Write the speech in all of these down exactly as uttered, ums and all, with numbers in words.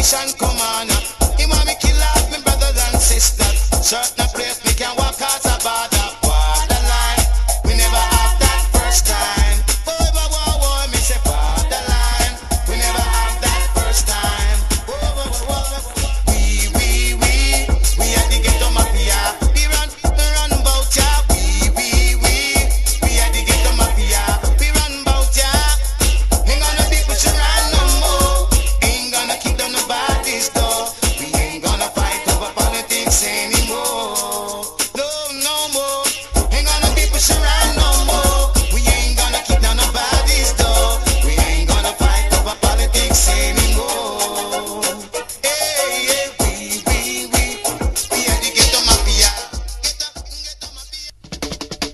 destruction come on. He want me kill off my brothers and sisters. Certain place me can walk out a border. Borderline, we never have that first time. Forever war war, me say borderline. We never have that first time. Whoa, whoa, whoa, whoa, whoa. We, we, we, we are the ghetto mafia. We run, we run bout ya. We, we, we, we are the ghetto mafia. We run bout ya. Ain't gonna be pushing around no more. Ain't gonna kick down the bodies door. We ain't gonna fight over politics anymore. No, no more. Ain't gonna be pushing around no more. We ain't gonna kick down the bodies door. We ain't gonna fight over politics anymore. Hey, hey, we, we, we, we are the ghetto mafia. Ghetto, ghetto mafia.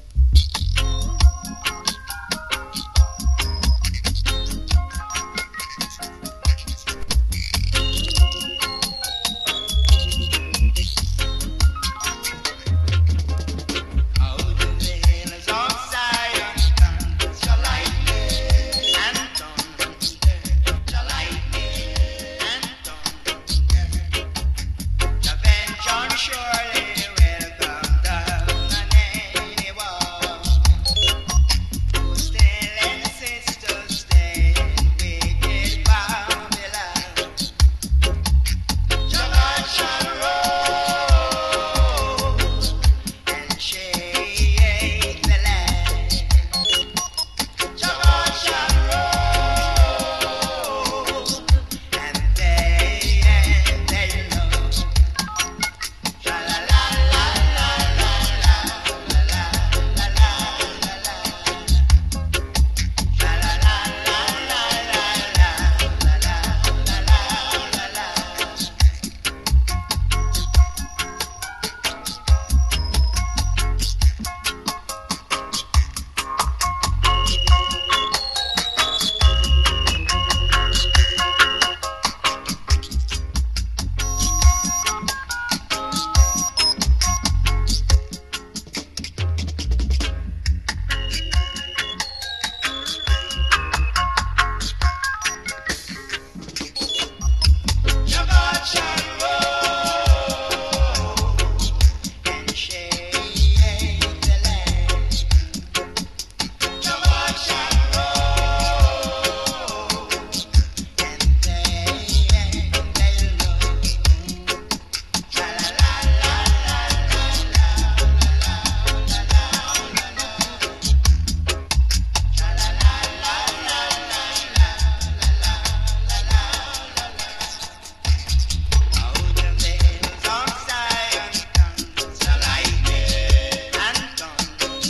Out in the hills of Zion, thunders your lightning, and thunders your lightning, and thunders. The vengeance surely will come down on anyone who still insists to stay in wicked Babylon. Jabal shall roll and shake the land. Jabal shall roll and they and they know. Sha la la la la la la la la la la la. Sha la la la la la la la la la la la. Jabal shall roll and shake the land. Jabal shall roll and they and they know. Sha la la la la la la la la la la. Sha la la la la la la la la la. Out in the hills of Zion, thunders the lightning, and thunders,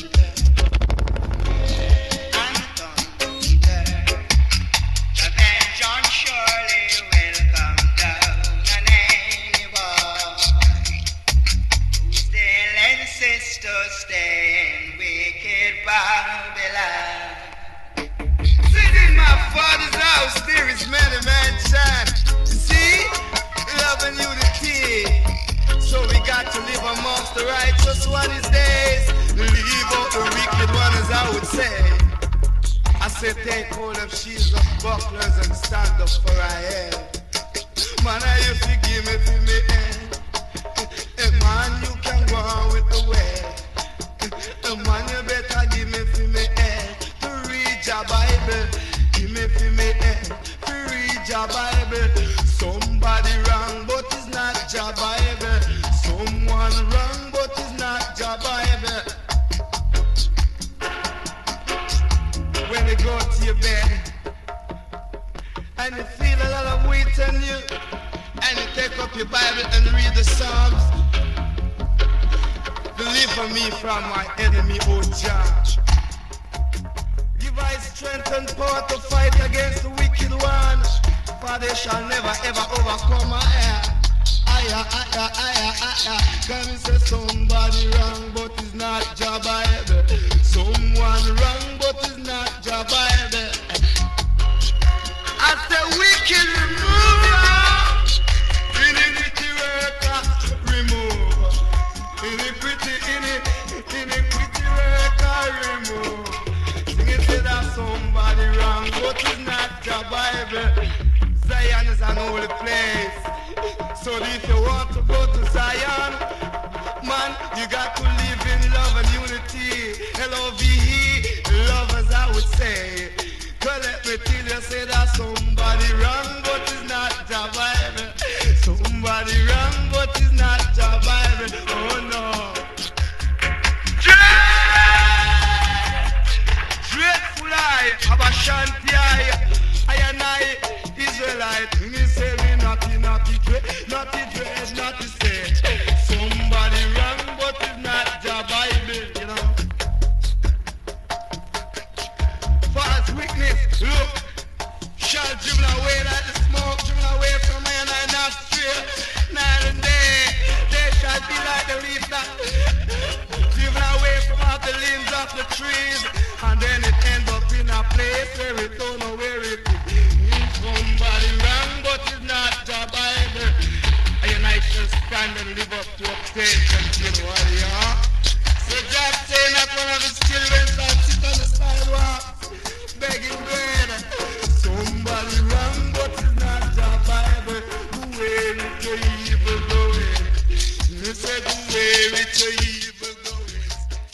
and thunders. The vengeance surely will come down on anyone who still insists to stay in wicked Babylon. Sitting in my father's house, there is many mansions. See, love and unity. So we got to live amongst the righteous one these days. Leave out the wicked one, as I would say. I said, take hold of shields of bucklers and stand up for I am. Man, I you forgive me for me. Eh, man, you can go on with the way. Eh, man, you better give me for me. Eh, to read your Bible. Give me for me. Eh, to read your Bible. Somebody wrong, but it's not your Bible. Someone wrong, but it's not your Bible. When you go to your bed and you feel a lot of weight on you, and you take up your Bible and read the Psalms. Deliver me from my enemy, O Jah. Give I strength and power to fight against the wicked one, for they shall never ever overcome my air. Aya, aya, aya, aya. Can you say somebody wrong, but it's not your Bible? Someone wrong, but it's not your Bible. As the wicked remover, iniquity worker, remove. Iniquity, iniquity, iniquity worker, remove. Sing it to that somebody wrong, but it's not your Bible. Zion is an holy place. Jah Bible. Somebody wrong, but it's not Jah Bible. Oh no. Dreadful eye, Abashanti eye, I and I, Israelite. When you say we naughty, naughty, dread, naughty, dread, naughty, say. Somebody wrong, but it's not Jah Bible, you know. False witness, look, shall dribble away like the smoke, dribble away from my and I nostril. Night and day, they shall be like the leaf that dribble away from all the limbs of the trees, and then it ends up in a place where we don't know where it is. Somebody wrong, but it's not Jah Bible. And I shall stand and live up to obtain and what you are. So Jah saying that one of his children shall sit on the sidewalk begging bread. Somebody wrong, but it's not Jah Bible. The way with your evil going. You said the way with your evil going.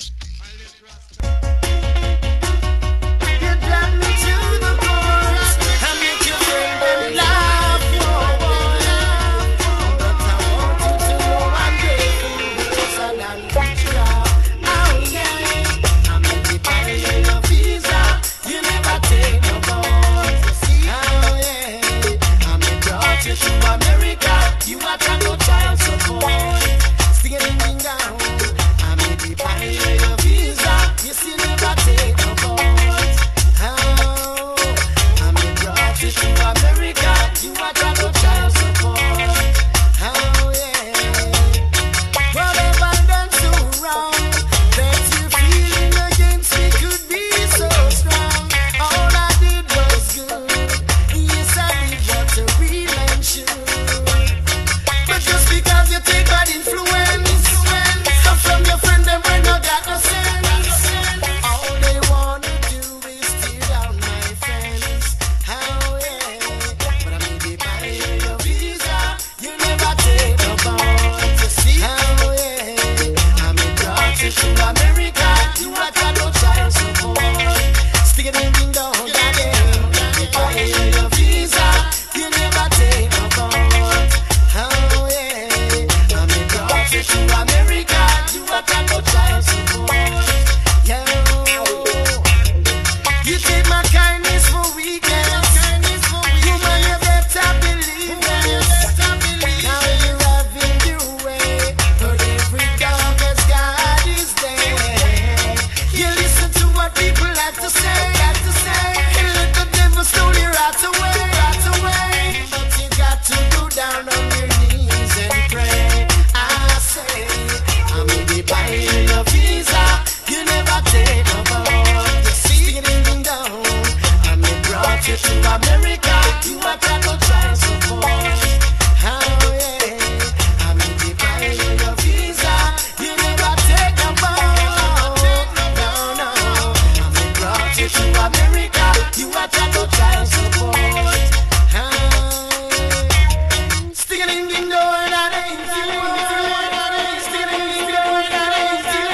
You drag me to the chorus and make you bend and laugh, oh boy. But I want you to know I'm grateful because I done reached ya. Oh yeah, I'm in the pile your visa. You never take no boat. Oh yeah, I'm in brought you to America. You are trying no child support. Sticking me down. I'm in the pile your visa. You still never take no boat. Oh, I'm in brought you to America. You are trying no child support. Oh yeah. What have I done so wrong that you feeling against me could be so strong? All I did was good. Yes, I did what a real man should. But just because you take bad influence, come from your friend them when you got no sense. All they wanna do is tear down my fence. Oh yeah, but I mean they buy your visa, you never take a boat. You see? Oh yeah, I mean brought you to America, you are got no child support. Stick it in the down, goddamn. They buy your visa, you never take a boat. Oh yeah, I mean brought you to America, you are got no child support. Yeah, you take my kindness for weakness. Woman, you better believe this. Now you're having your way, but every dog has God is there. You listen to what people have to say, have to say, and let the devil slowly rot away, rot away. But you got to go down on your knees and pray. I say, I'm in the buy your visa, you never take a boat. You see it in down, I'm in brought you to America, you are got no child support. Oh yeah, I'm in the buy your visa, you never take a boat. No, no, I'm in brought you to America, you are got no child support. Oh, stick it in the door, that ain't you. Stick it in the door, that ain't you.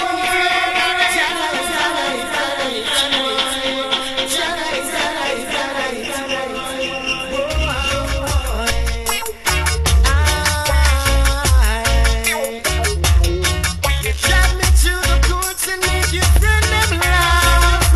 You drag me to the courts and make your friend them laugh.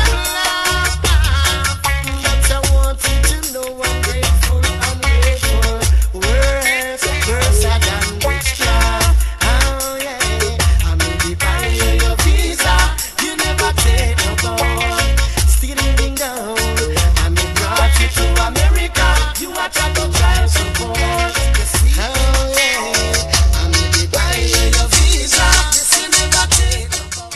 But I want you to know I'm grateful, I'm grateful. Worse, worse I done reached ya. Oh yeah, I'm in the pile your visa. You never take no boat. Stick it in down. I'm in brought you to America. You are trying to child support. Oh yeah, I'm in the pile your visa. You never take no boat.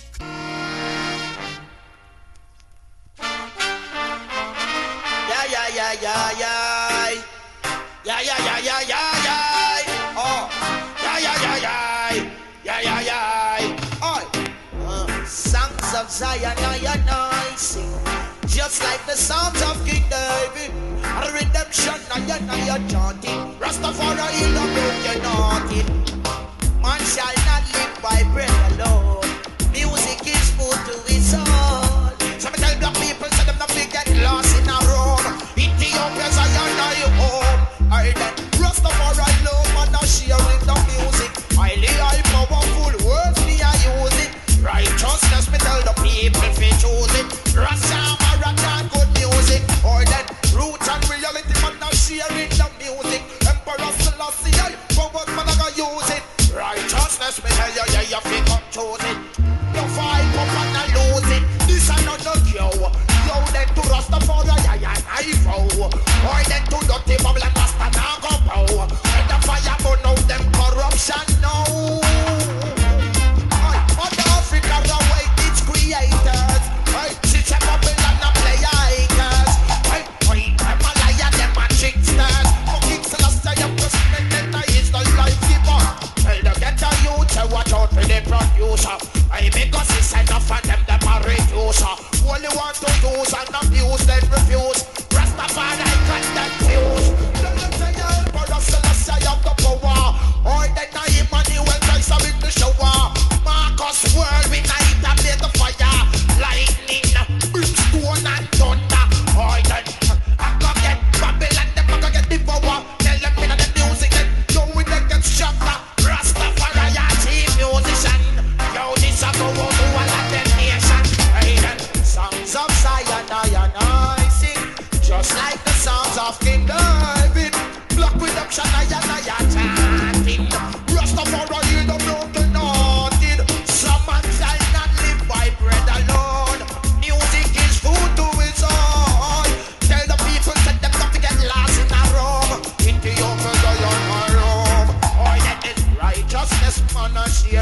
Yeah, yeah, yeah, yeah, yeah. Yeah, yeah, yeah, yeah, yeah, yeah. Oh, yeah, yeah, yeah, yeah. Yeah, yeah, yeah. Oh, uh, songs of Zion, I and I sing. Just like the Psalms of King David. A redemption, I and I are chanting. Rastafari, he'll not you naughty. Man shall not live by bread alone. Music is food to his soul. So me tell black people, so them not forget lost in a road. Ethiopia's I and I home. I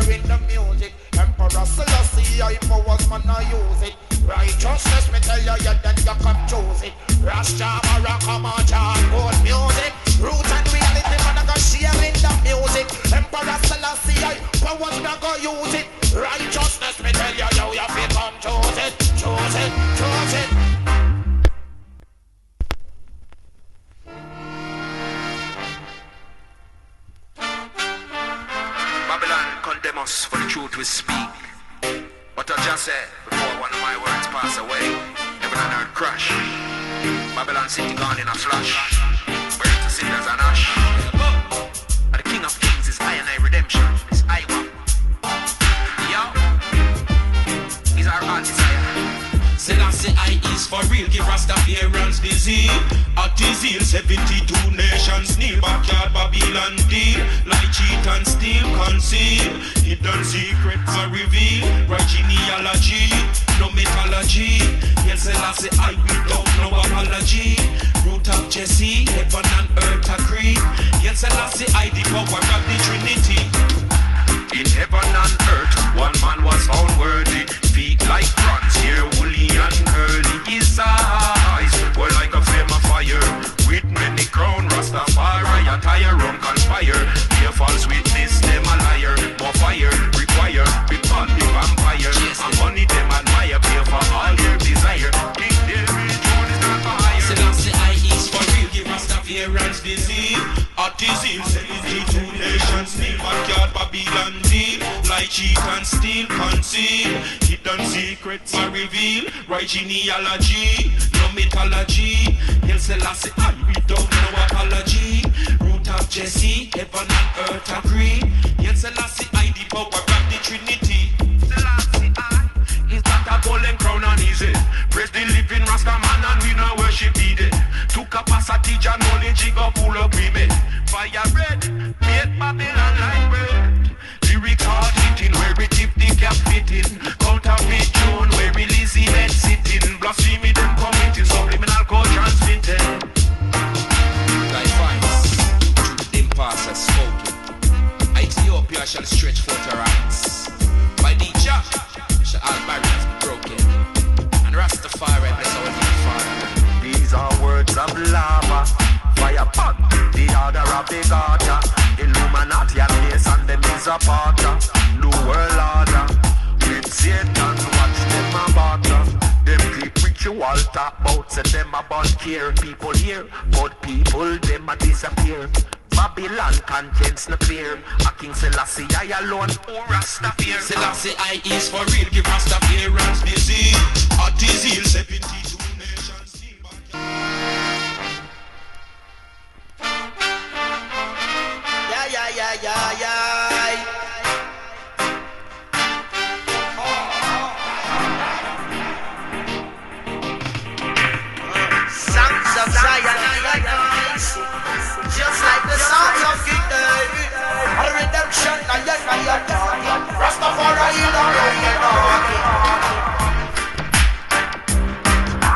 hearing the music. Emperor Selassie, I powers man I use it. Righteousness, me tell you, yeah, then you come choose it. Rastafari, come on, John, good music. Root and reality, man, I go sharing the music. Emperor Selassie, I powers me I go use it. Righteousness, me tell you, yo, you feel come choose it, choose it, choose it. Babylon condemn us for the truth we speak. What I just said before one of my words pass away, heaven and earth crash. Babylon city gone in a flash. Burn to cinders and ash. And the King of Kings is I and I redemption. It's I one. Yo, he's our heart desire. Selassie I is for real, give Rastafarians the zeal. At his heel, seventy-two nations kneel. Backyard Babylon deal, like cheat and steal, conceal. Hidden secrets are revealed, right genealogy, no mythology. Hail Selassie I without no apology. Root of Jesse, heaven and earth agree. Hail Selassie I the power of the Trinity. In heaven and earth, one man was found worthy. Feet like bronze, hair woolly and curly. His eyes were like a flame of fire. With many crown, Rastafari attire, rum conspire. Be a false witness, them a liar. More fire require, because the vampire. And money them admire, pay for all their desire. King David, John is not for hire. Selassie I is for real, give Rastafarians the zeal. At his heel, seventy-two nations kneel. Backyard Babylon deal, like cheat and steal, conceal. Hidden secrets are revealed, right genealogy, no mythology. Hail Selassie I without no apology. Root of Jesse, heaven and earth agree. Hail Selassie I the power of the Trinity. Selassie I, he's got a golden crown on his head. Praise the living Rasta man and we no worship he dead. To capacity and knowledge he go full of women. Fire red, made Babylon like bread. Lyrics hard hitting, where we tip the cap fitting. Counterfeit tune, where we lazy head sitting. Blasphemy them committing, subliminal code transmitted. Thy finds, truth them past has spoken. Ethiopia shall stretch forth her hands. By the Jah shall all barriers be broken. And Rastafari bless our new Father. These are words of lava. Fire pot, the order of the garter. Illuminati and base and them is a parter. New world order. With Satan, watch them a barter. Them clip ritual talk about, say them about care. People here, but people them a disappear. Babylon conscience no clear. A King Selassie I alone, oh Rastafari. Selassie I is for real, give Rastafarians the zeal. At his heel, seventy-two nations kneel back. Yeah, yeah, yeah, yeah, yeah. Songs of Zion, just like the songs of King David. A redemption, I am, I am talking. Rastafari, you know, you know.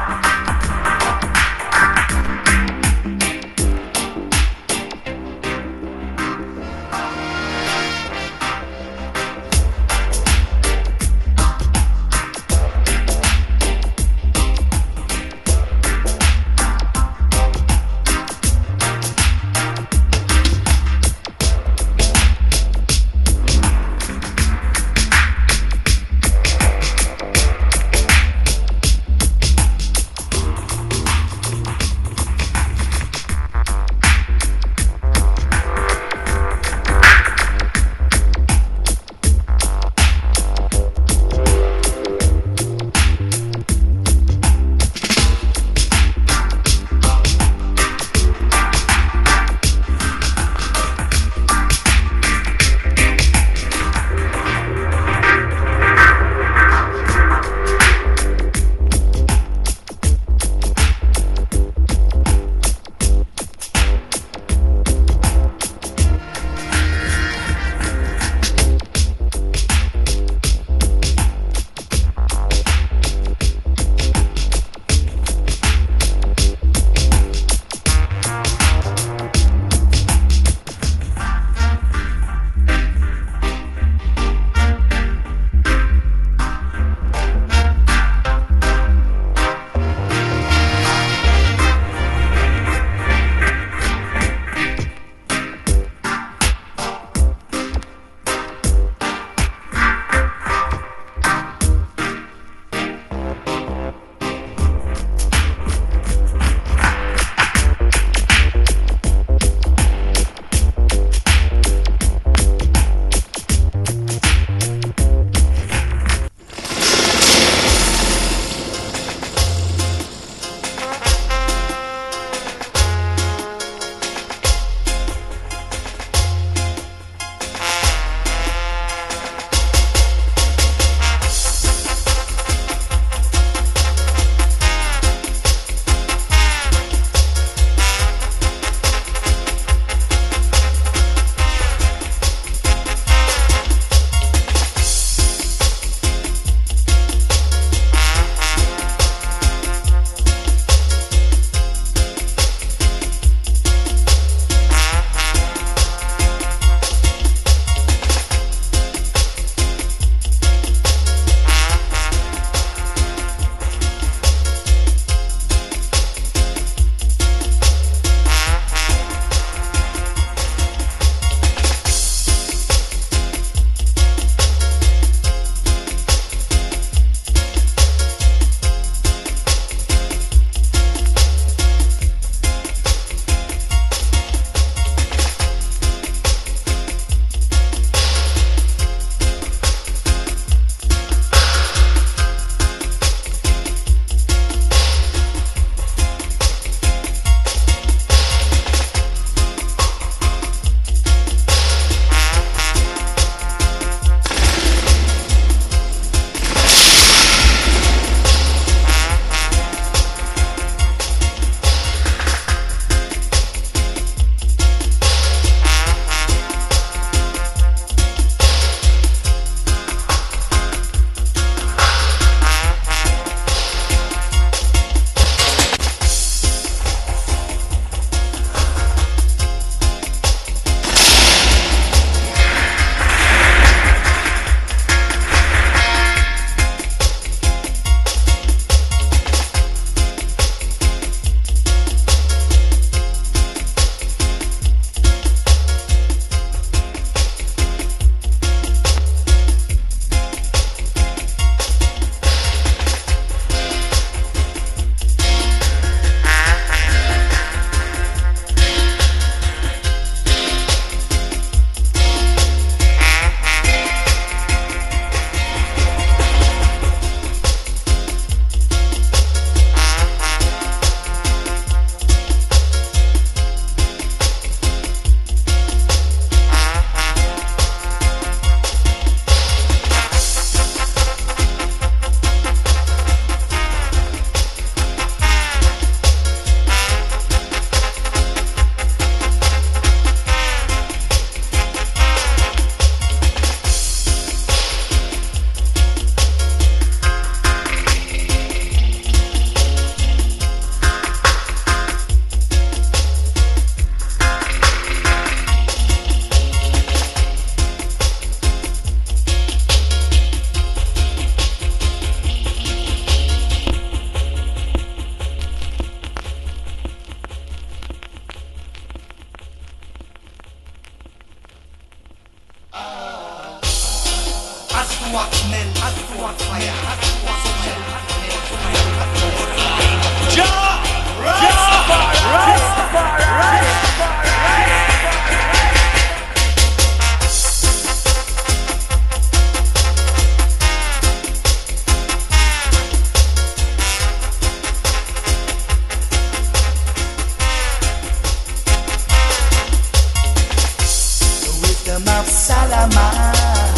watchmen, as watchmen, as watchmen. Jah, Rastafari, Rastafari, Rastafari. Of Solomon,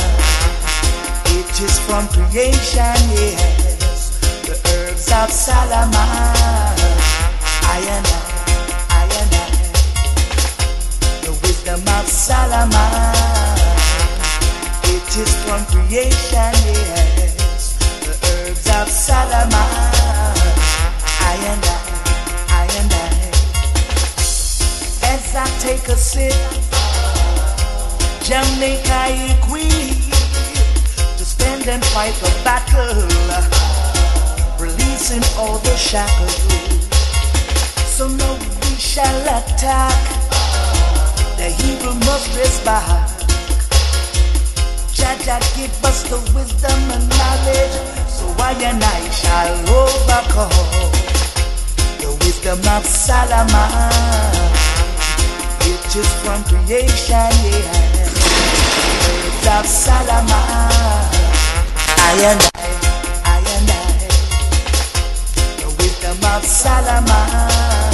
it is from creation, yes. The herbs of Solomon, I and I, I and I. The wisdom of Solomon, it is from creation, yes. The herbs of Solomon, I and I, I and I. As I take a sip, Jamaica equipped to stand and fight the battle, releasing all the shackles. So now we shall attack, the evil must rest back. Jah Jah give us the wisdom and knowledge, so I and I shall overcome. The wisdom of Solomon, it is from creation, yeah. Words of Solomon, I and I, I and I. The wisdom of Solomon,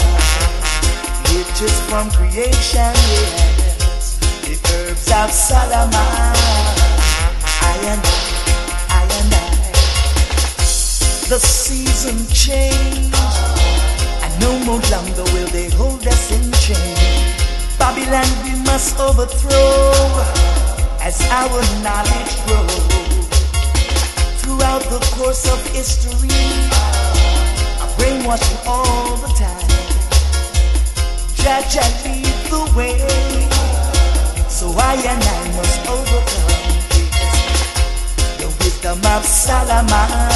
it is from creation, yes. The herbs of Solomon, I and I, I and I. The season changed, and no more longer will they hold us in chains. Babylon we must overthrow as our knowledge grows. Throughout the course of history, I'm brainwashing all the time. Jah Jah lead the way, so I and I must overcome this. The wisdom of Solomon,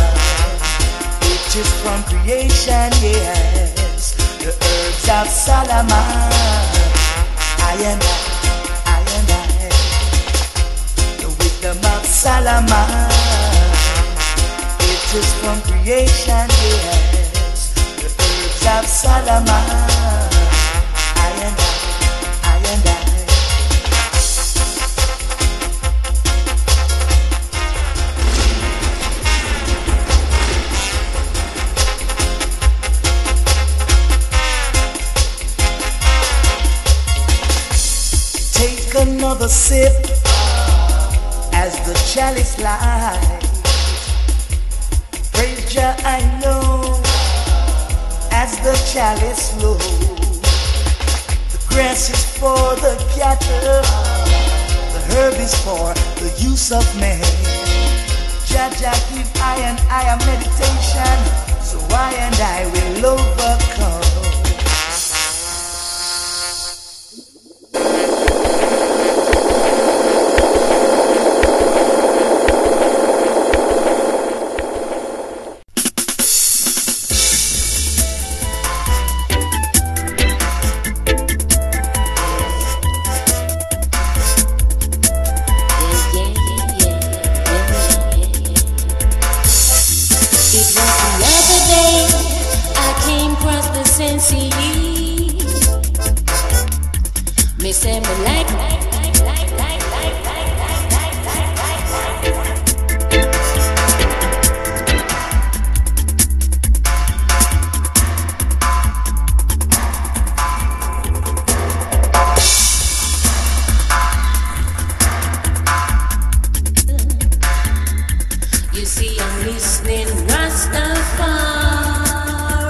it is from creation, yes. The herbs of Solomon, I and I, I and I. The wisdom of Solomon, it is from creation, yes. The herbs of Solomon, I and I, I and I. Another sip as the chalice light. Praise Jah, I know, as the chalice flows. The grass is for the cattle, the herb is for the use of man. Jah Jah give I and I a meditation, so I and I will overcome.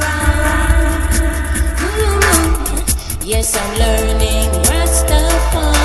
Yes, I'm learning Rastafari.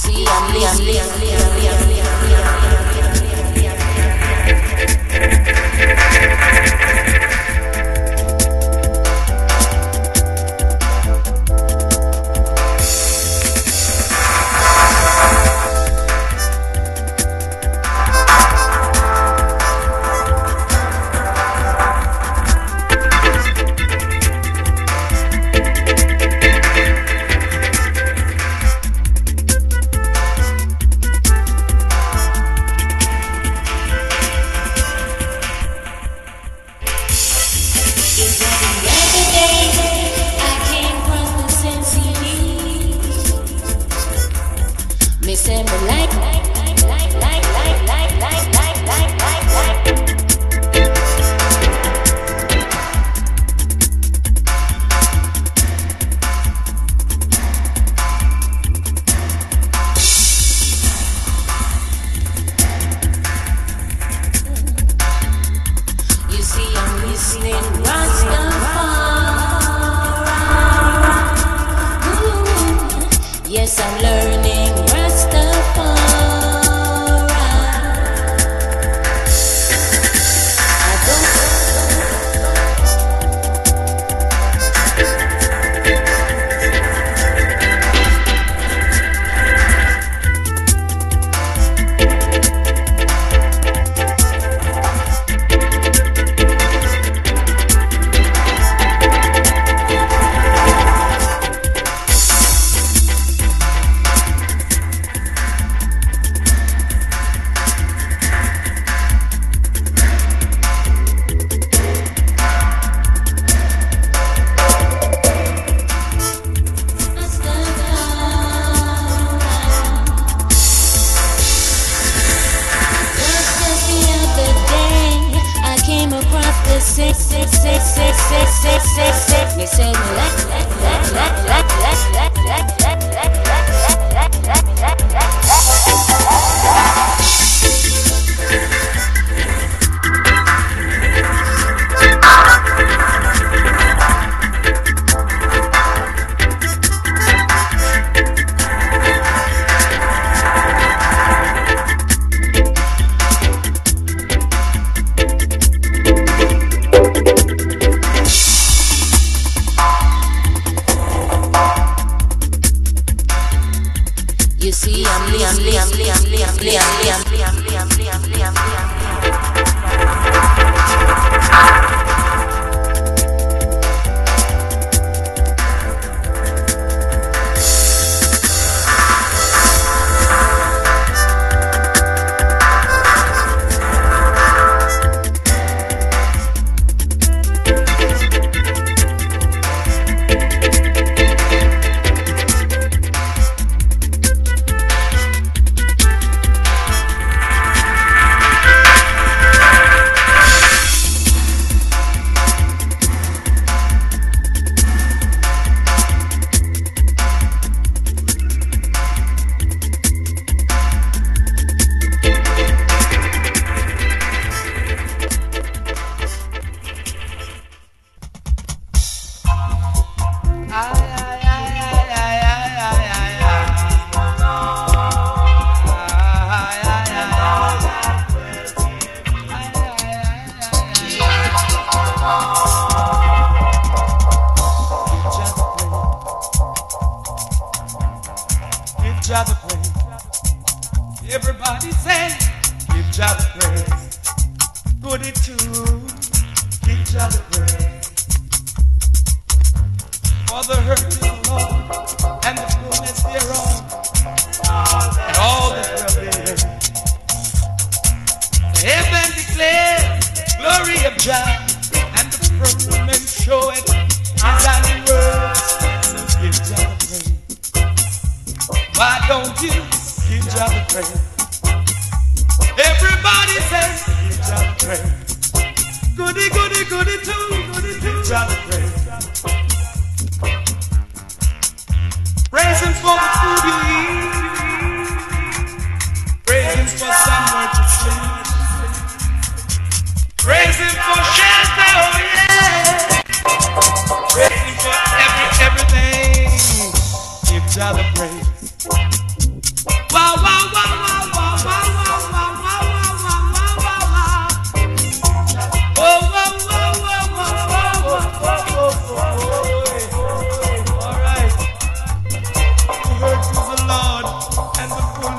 see, I'm Liam, Liam, Liam, Liam, Liam,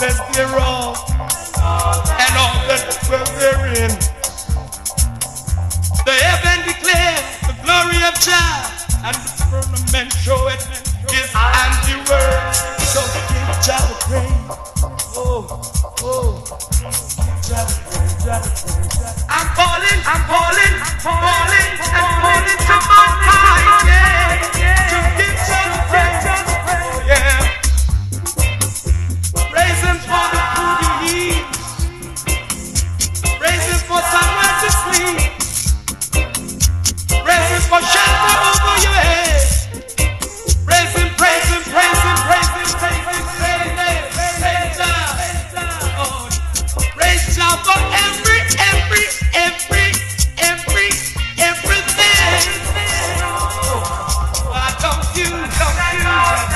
fullness thereof, and all that dwell therein. The heaven declares the glory of God, and the firmament showeth his handiwork. So give Jah the praise. Oh, oh, Jah the praise, Jah the praise. I'm calling, I'm calling, I'm calling, I'm calling to my mind, yeah, to give Jah the praise, yeah. Praise him for the food you eat. Praise him for somewhere to sleep. Praise him for shelter over your head. Praise him, praise him, praise him, praise him, praise him, praise him, praise Jah. Oh, praise Jah for every, every, every, every, everything. Why don't you, don't you,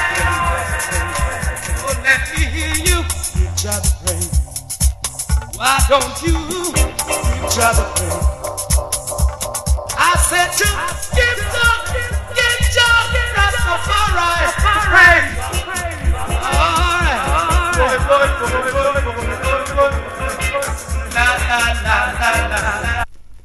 oh, let me hear you. Give Jah the praise. Why don't you give Jah the praise? I said to give Jah, give Jah, Rastafari praise. All right. Boy, boy, boy, boy, boy, boy, boy. La, la, la, la, la, la.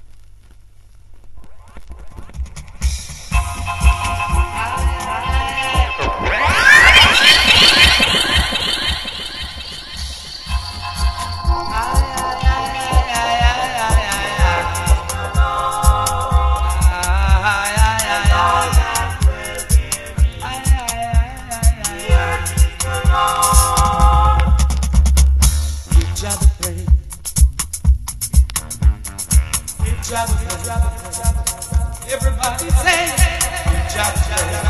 Everybody say, Jah, Jah, Jah.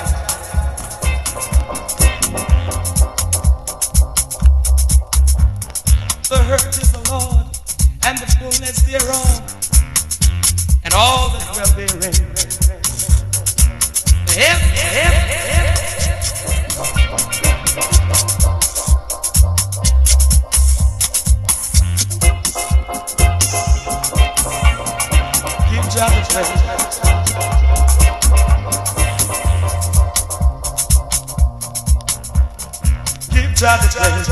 The earth is the Lord, and the fullness thereof, and all that dwell therein. The heaven, heaven, heaven. Give Jah the praise. Give Jah the praise.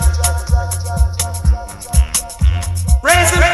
Praise him.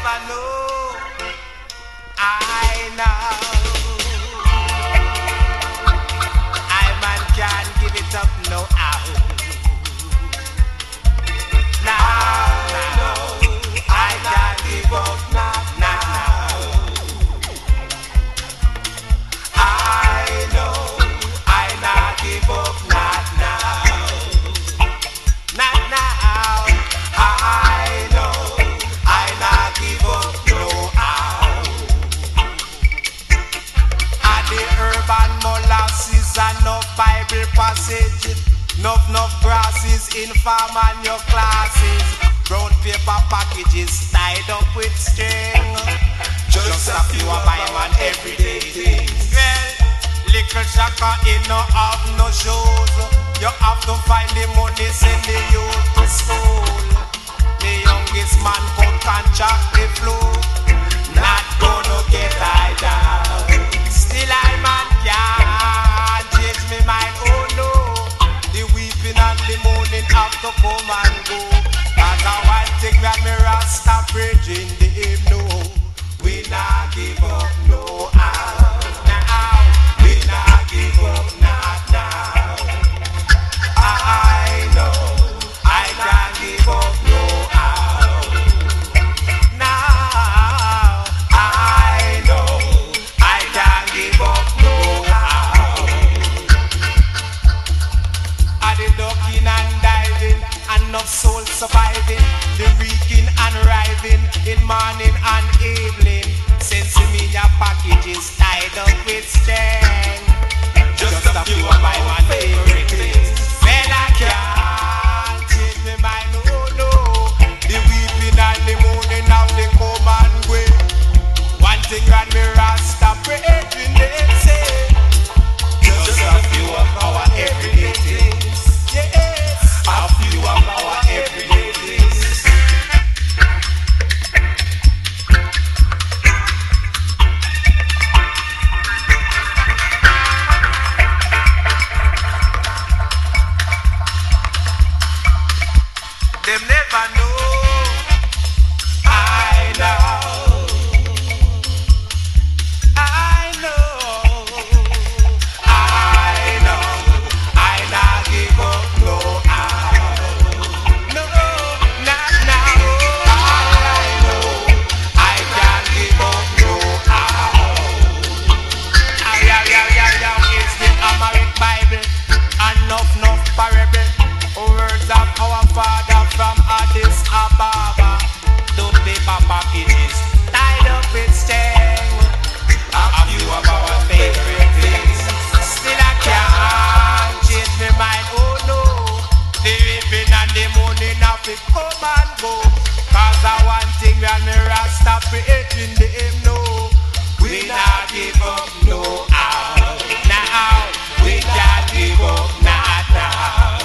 never know. I know. I man can't give it up no how. Now, now, I can't give up now, now. I know, I not give up not now. Not now. I know, I not give up no how. At the urban molasses and no Bible passage. Nuff, nuff grasses in farm and your classes. Brown paper packages tied up with string. Just a few of my man everyday things. Well, little shaka in no have no shoes. You have to find the money, send the youth to school. The youngest man could contract the flu. Not gonna get I down. Still I man can't change me mind, oh no. The weeping and the mourning have to come and go. Cause I want to grab me Rasta preaching the hymn, no. We not give up, no how. Now, we not give up, not now. I know, I can't give up, no how. Now, I know, I can't give up, no how. I the ducking and diving, and no soul surviving. The reeking and riving in morning and evening. Since me your packages tied up with string. Just a few of my one favorite things. Well, I can't change me mind, oh no. The weeping and the mourning of the come and go. One thing that me Rasta preaching they say. Just a few of our everyday things. Yes, a few of our everyday things. Them never know. I know. I know. I know. I not give up no how. No, not now. I know. I can't give up no how. Ay, ay, ay, ay, ay, it's the Amharic Bible. Enough, enough parable. Words of our Father from Addis Ababa. Don't paper packages tied up with string. A few of our favorite things. Still I can't change my mind, oh no. The ripping and the mourning of it come and go. Cause I one thing when me Rasta preaching the hymn, no. We not give up no how. Now we can't give up not now.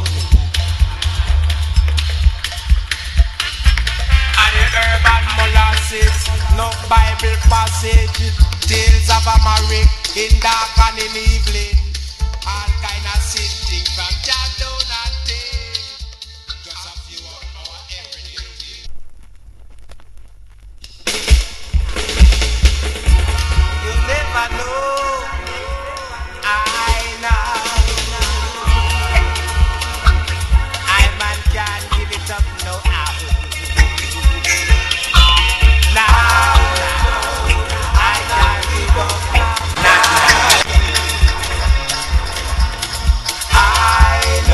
Urban molasses, no Bible passage. Tales of Amharic in dark and in evening. All kind of sin things from Jah down and thing. Just a few of our everyday things. You never know. I know. I man can't give it up no how. Now, now, I can't give up now. I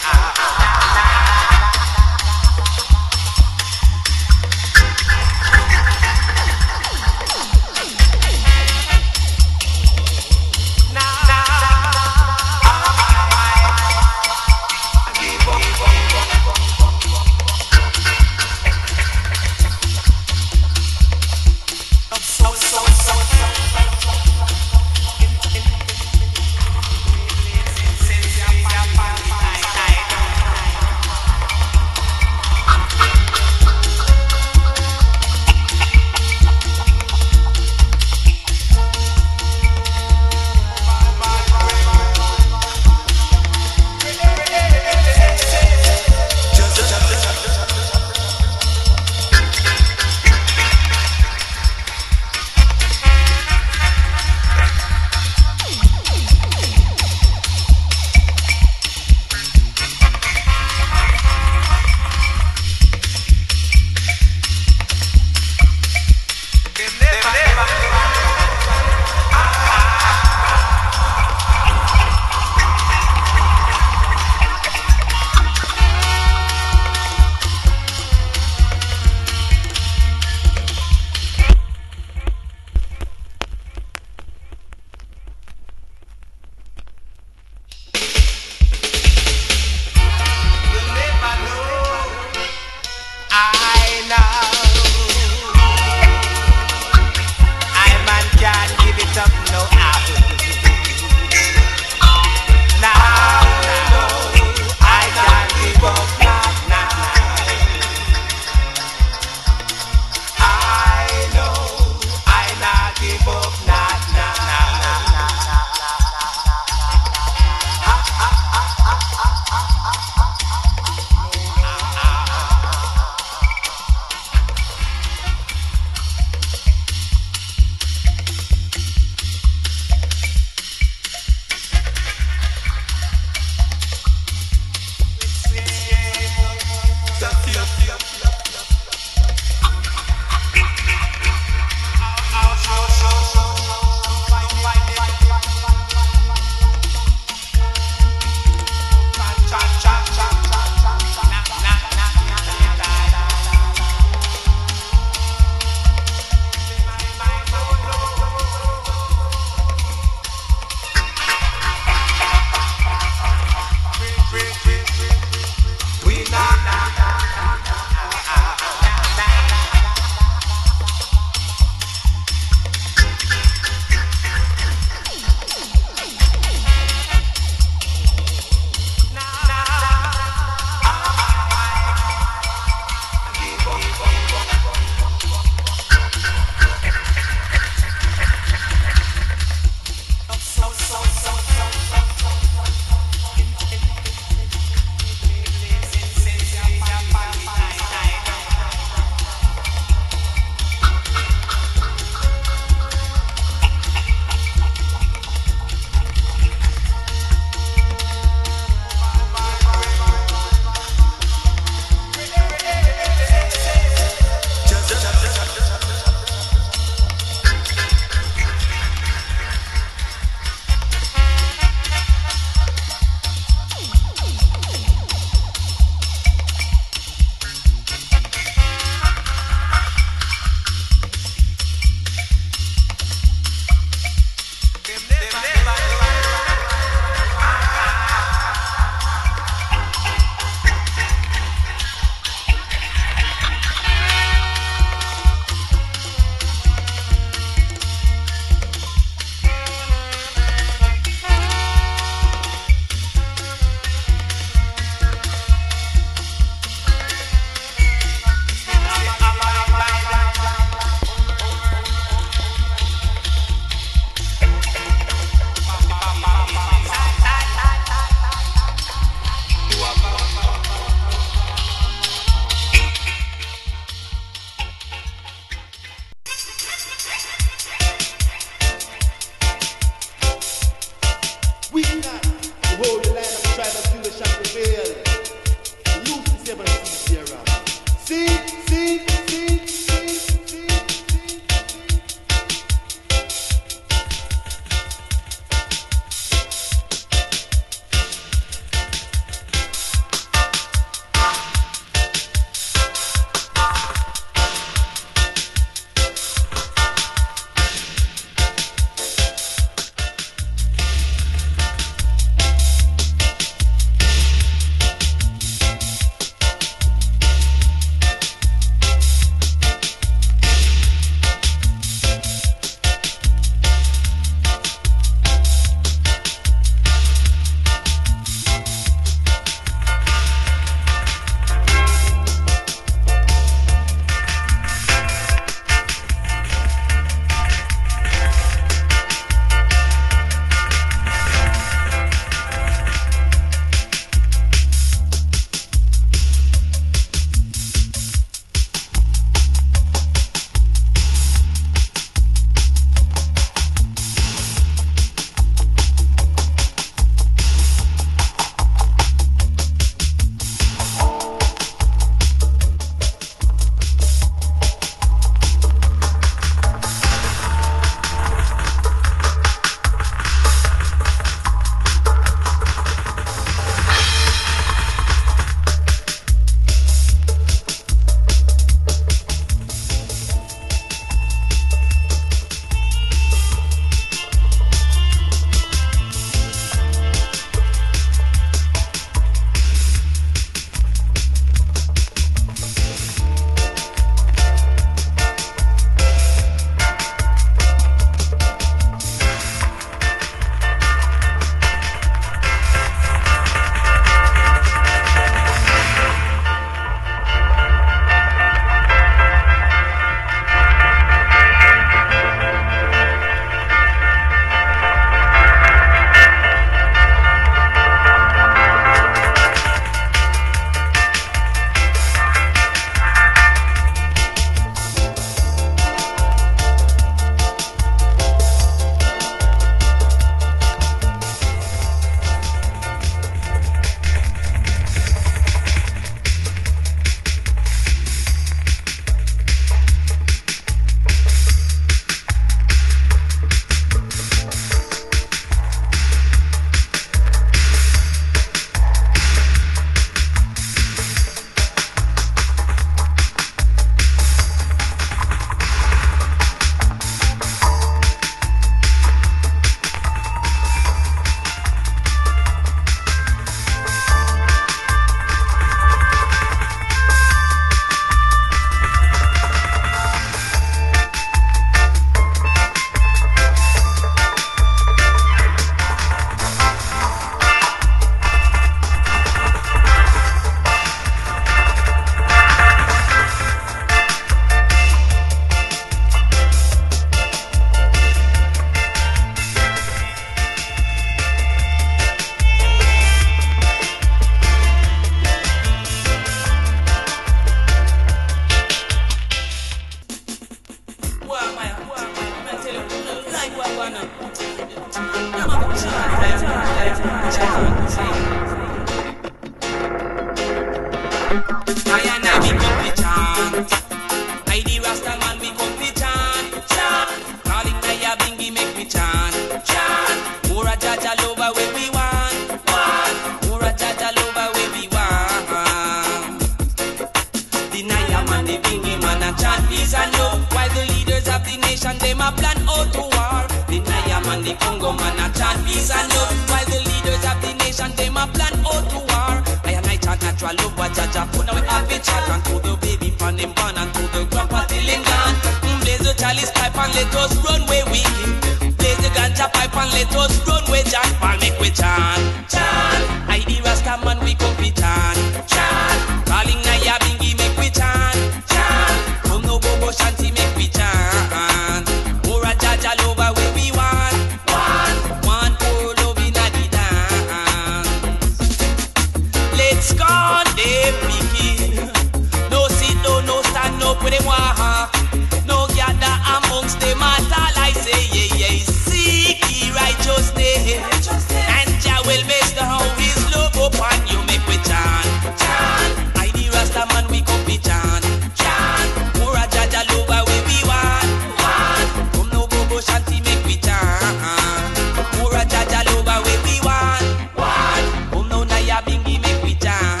and I be competent. I the Rasta man be competent. Chant. Calling Naya Bingi make me chant. Chant. Mura Jaja Loba where we want. Want. Mura Jaja Loba where we want. The Naya man, the Bingi man a chant peace and love. While the leaders of the nation them a plan out to war. The Naya man, the Congo man a chant peace and love. While the leaders of the nation them a plan out to war. I and I chant natural love, but Jaja put now we have it chant and to the baby pan him born and to the grandpa till him gone. Mm, blaze the chalice pipe and let us run where we can. Blaze the ganja pipe and let us run where Jack Paul make we chant. Chant. I the Rasta man we come we chant. Chant. Calling Naya Bingi make we chant. Chant. Come no bobo shanty make we chant. Mura Jaja Loba where we want. Want. Want for love in a the dance. Let's go, they begin. No sit down, no stand up with them walk. No gather amongst them at all. I say, yeah, yeah, seek ye righteousness. And Jah will bestow his love upon you. Make we chant, chant. I the Rasta man, we come be chant, chant. Mura Jaja Loba where we want, want. Come no bobo shanty make we chant. Mura Jaja Loba where we want, want. Come no Naya Bingi make we chant.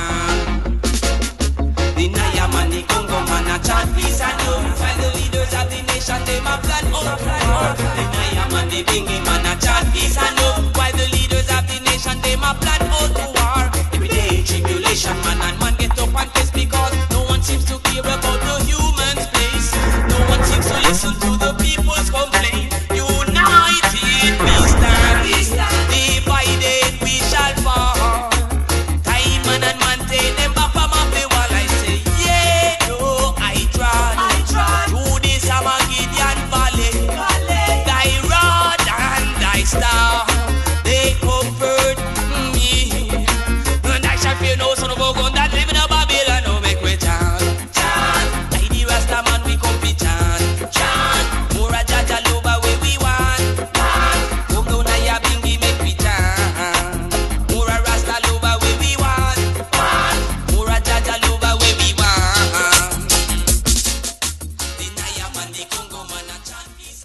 The Naya man, the Congo man a chant peace and love. While the leaders of the nation them a plan out to war. The Naya man, the Bingi man a chant peace and love. While the leaders of the nation them a plan out to war. Every day tribulation man and man get up and face because no one seems to care about the human's place. No one seems to listen to the people's complaint. United we stand, divided we shall fall. Time man and man take them back from up the wall. I say yeah, no, I tried. I tried. To this Amagidian Valley, Valley. Thy rod and thy star, they comfort me. And I shall fear no son of a gun that live in a Babylon. No make we chant, chant. I the Rasta man we come be chant, chant. Mura Jaja Loba where we want, want. Come down Naya Bingi make we chant. Mura Rasta Loba where we want, want. Mura Jaja Loba where we want. The Naya man, the Congo man a chant peace.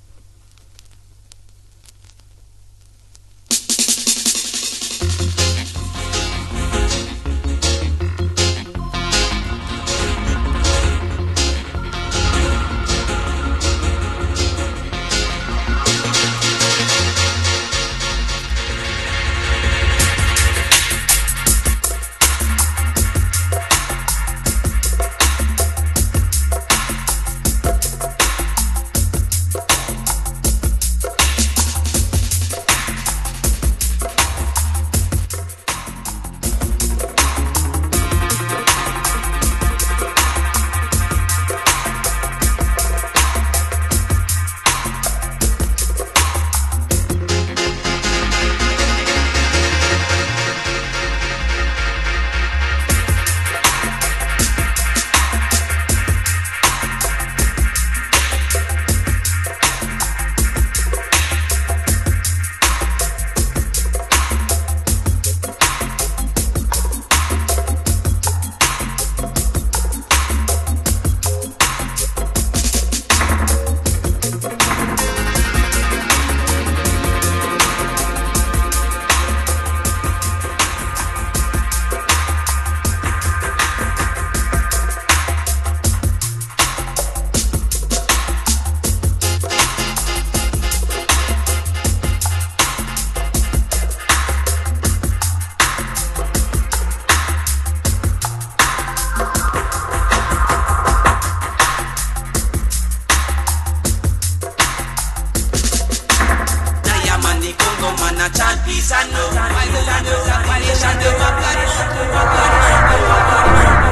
Naya man, the Congo man a chant peace and love. While the leaders of the nation them a plan out to war.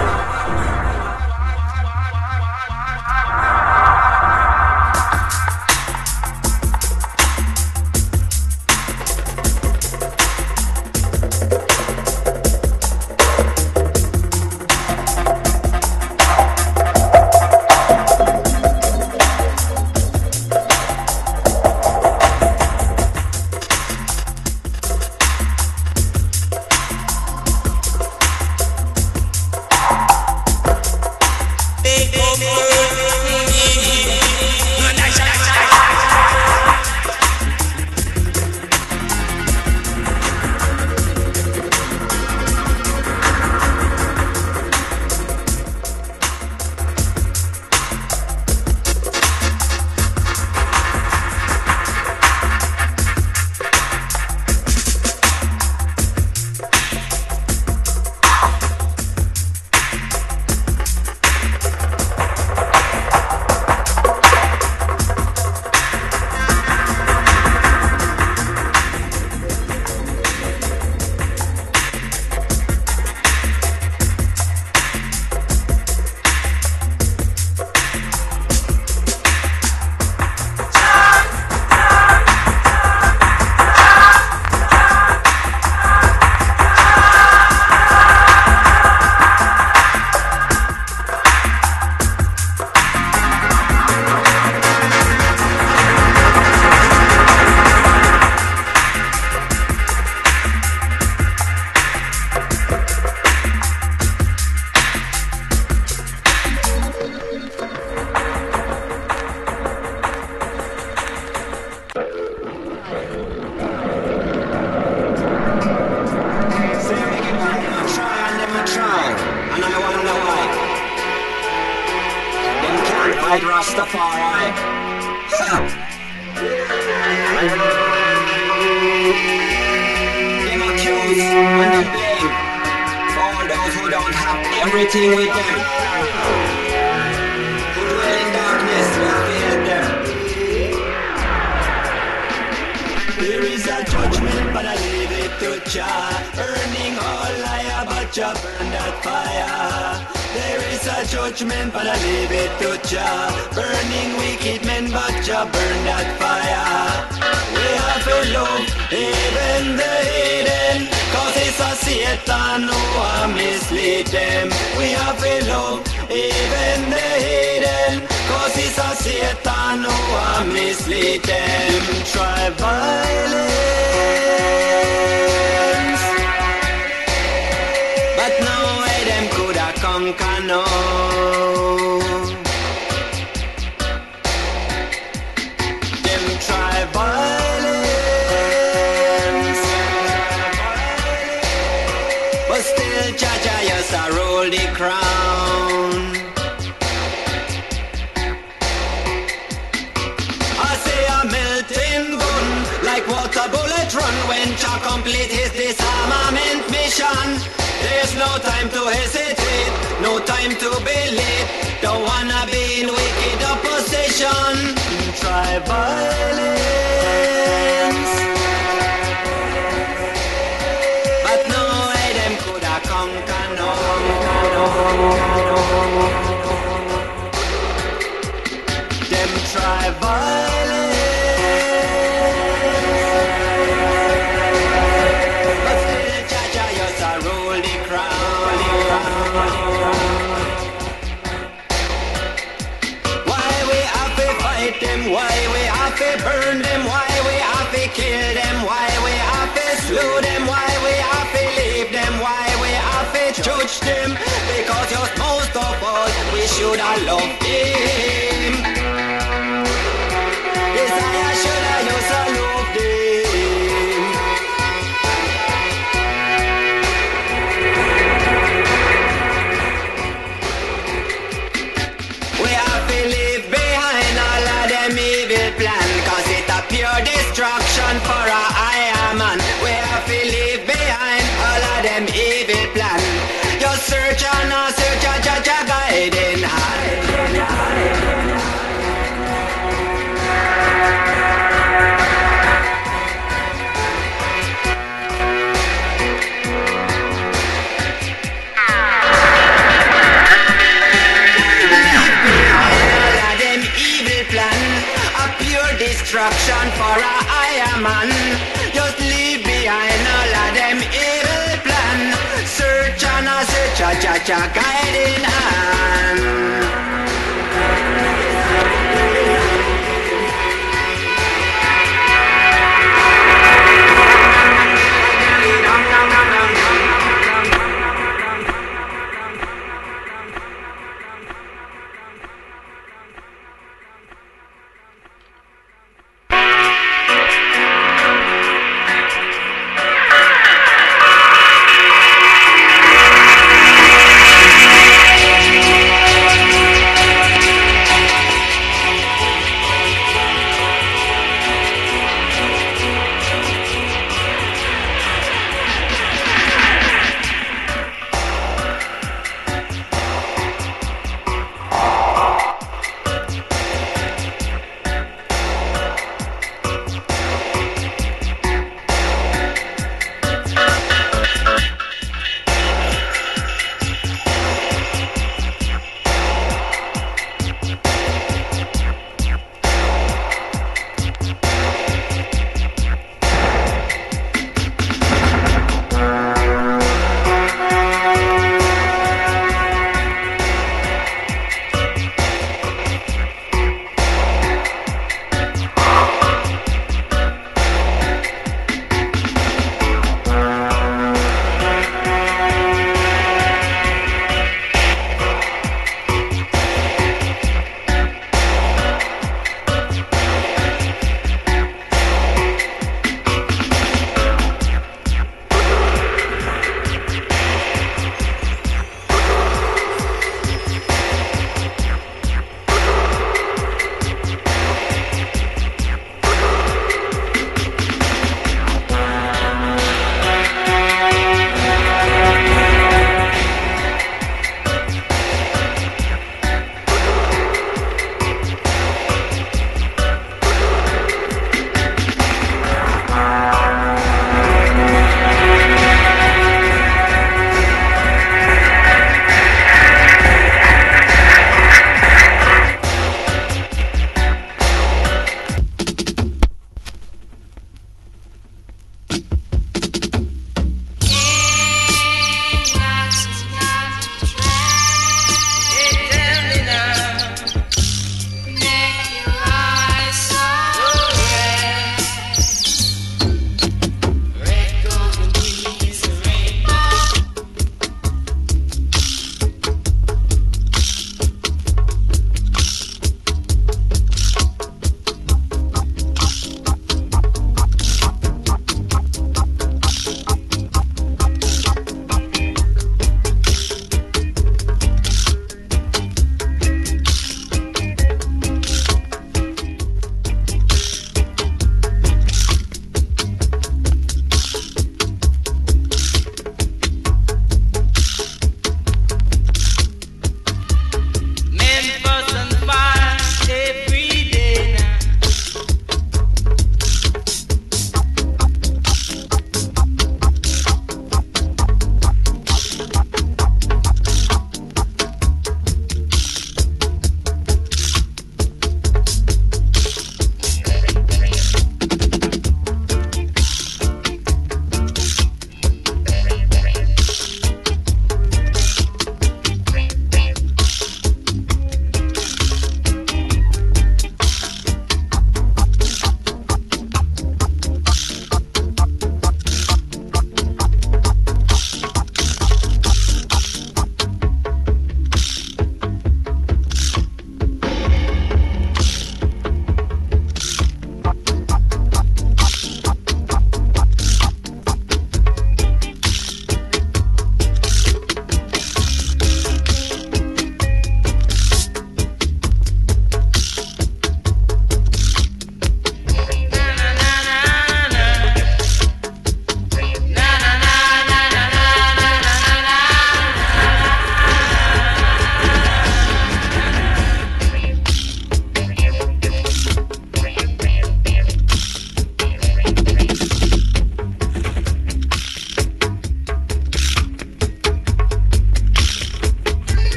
Them accused and them blame for all those who don't have everything with them. Who dwell in darkness will fail them. There is a judgment, but I leave it to Jah. Burning all liar, but Jah burn that fire. There is a judgment, but I leave it to Jah. Burning wicked men, but Jah burn that fire. We have to love even the hidden, cause it's a Satan who a mislead them. We have to love even the hidden, cause it's a Satan who a mislead them. Try violence, but no way them coulda conquer no. Them try violence, but still Jah Jah just a roll the crown. I say a melting gun, like water bullet run when Jah complete his disarmament mission. There's no time to hesitate, no time to be late. Don't wanna be in wicked opposition. Try violence, but no way them coulda conquer no. Them try violence, but still Jah Jah just a rule the crown. Why we have to fight them? Why we have to burn them? Why we have to kill them? Why we have to slew them? Why we have to leave them? Why we have to judge them? Because just most of all we should have loved him. Desire should have just have loved him. We have to leave behind all of them evil plan, cause it a pure destruction for a higher man. We have to leave behind all of them evil plan. Just search and uh, search and Jah Jah guiding hand. Destruction for a higher man. Just leave behind all of them evil plan. Search and a search, a Jah Jah guiding hand. We'll be right back.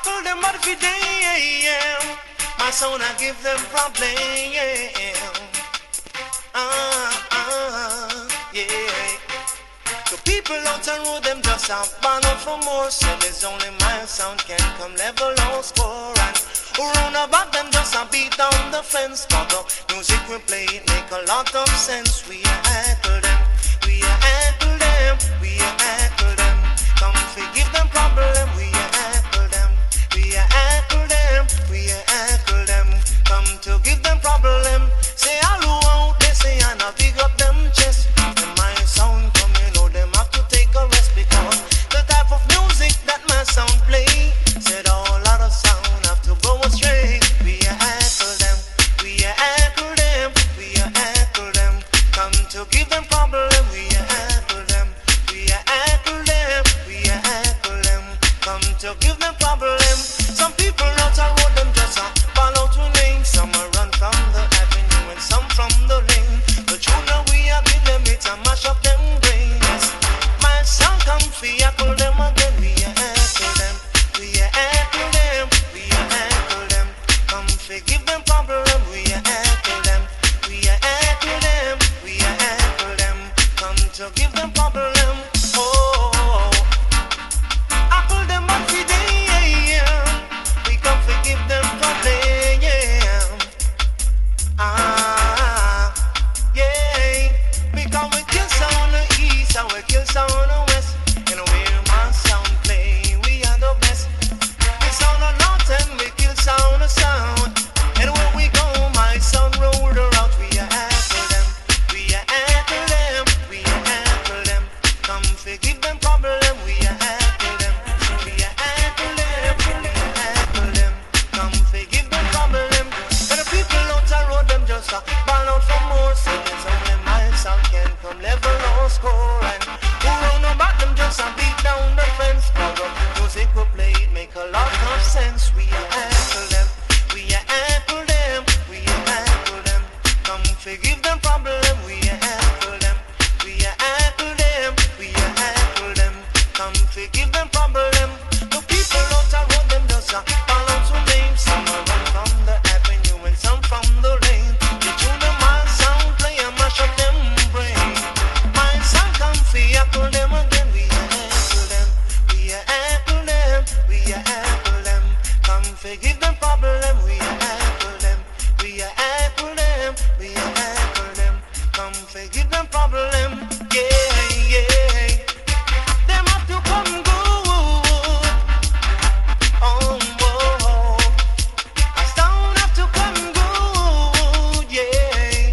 call them every day. My son, I give them problem. Ah, ah, yeah. The people out the road, them just have born out for more. So there's only my sound can come level or score. And around about them just a beat down the fence. But the music we play, it make a lot of sense. We heckle them, we heckle them, we heckle them. Come forgive them problem, we heckle them, we heckle them, we heckle them. Come to give them problem. Say hello out, they say and I big up them chest. And my sound come, you know them have to take a rest because the type of music that my sound play, said all lot of sound have to go astray. We heckle them, we heckle them, we heckle them. Come to give them problem, we heckle them, we heckle them, we heckle them. Come to give them problem. Some people out the road, them just a fall out with names. Some a run from the avenue and some from the lane. But you know we a give them it and mash up them brains. My sound come for heckle them again. We a heckle them, we a heckle them, we a heckle them. Come for give them problem. We a heckle them, we a heckle them, we a heckle them. Come to give them problem. Oh, heckle them every day. We come for give them problem. Ah, yeah. Because we kill sound on the east and we kill sound on the west. And where my sound play, we are the best. We sound on north and we kill sound on sound. And when we go, my sound roll the route. We are heckle them, we are heckle them, we are heckle them. Come forgive them problem, we are heckle them, we are heckle them, we are heckle them. Come forgive them problem. And the people out the road, them just a ball out for more. So there's only my sound can come level or score. And who run about them just a beat down the fence. Now the music we play, it make a lot of sense. We a heckle them, we a heckle them, we a heckle them. Come forgive them problem, we a heckle them, we a heckle them, we a heckle them. Come forgive them problem. The people out the road, them just a fall out to names. Some a run from the avenue and some from the lane. The tune of my sound play and mash up them brain. My sound come for heckle them again. We a heckle them, we a heckle them, we a heckle them. Come forgive them problem. We a heckle them, we a heckle them, we a heckle them. Come forgive them problem. Yeah, yeah. Them have to come good. Oh, oh. I sound have to come good. Yeah.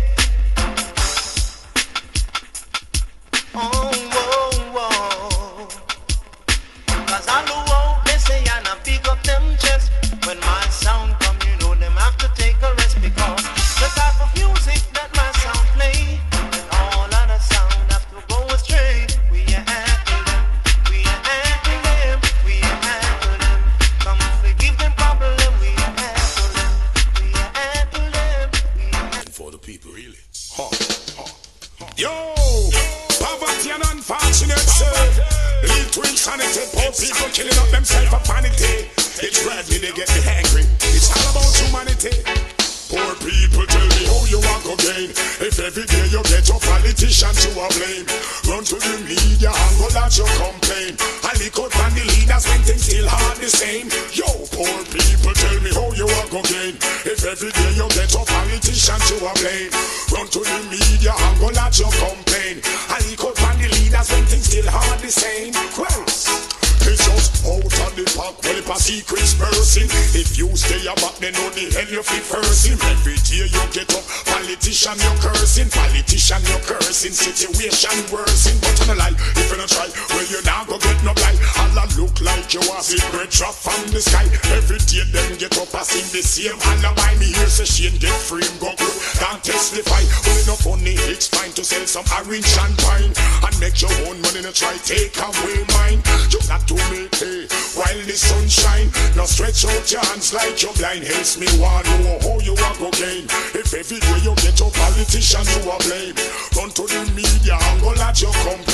Oh, oh, oh. Cause all the world they say and I pick up them chest. When my sound come, you know them have to take a rest because the type of music that my sound play, and all other sound have to go astray. We a heckle them, we a heckle them, we a heckle them. Come forgive them problem, we a heckle them, we a heckle them, we a heckle them. For the people, really. Huh, huh, huh. Yo, poverty and unfortunate sir. Lead to insanity, poor people killing up themselves for vanity. It's gladly they get me angry. It's all about humanity. Poor people tell me how you want to gain. If every day you get your politicians you are blame. Run to the media and go out your complain. I lick out on the leaders when things still hard the same. Yo, poor people tell me how you want to gain. If every day you get your politicians you are blame. Run to the media and go out your complain. I lick out on the leaders when things still hard the same. Well, it's just out of the park, well, if a secret's person. If you stay about, then know the hell you fit first. Every day you get up, politician you cursing, politician you cursing, situation worsening. But on the lie, if you don't try, well, you now go get no blind. All I look like you a secret drop from the sky. Every day them get up, I sing the same alibi. Me here say Shane get free, go good, can't testify. Well, enough funny, it's fine to sell some orange and pine and make your own money, no try take away mine. You got to make hay while the sun shine. Now stretch out your hands like you're blind. Helps me want know how you are go gain. If every day you get your politician you are blame. Run to the media and go let your complain.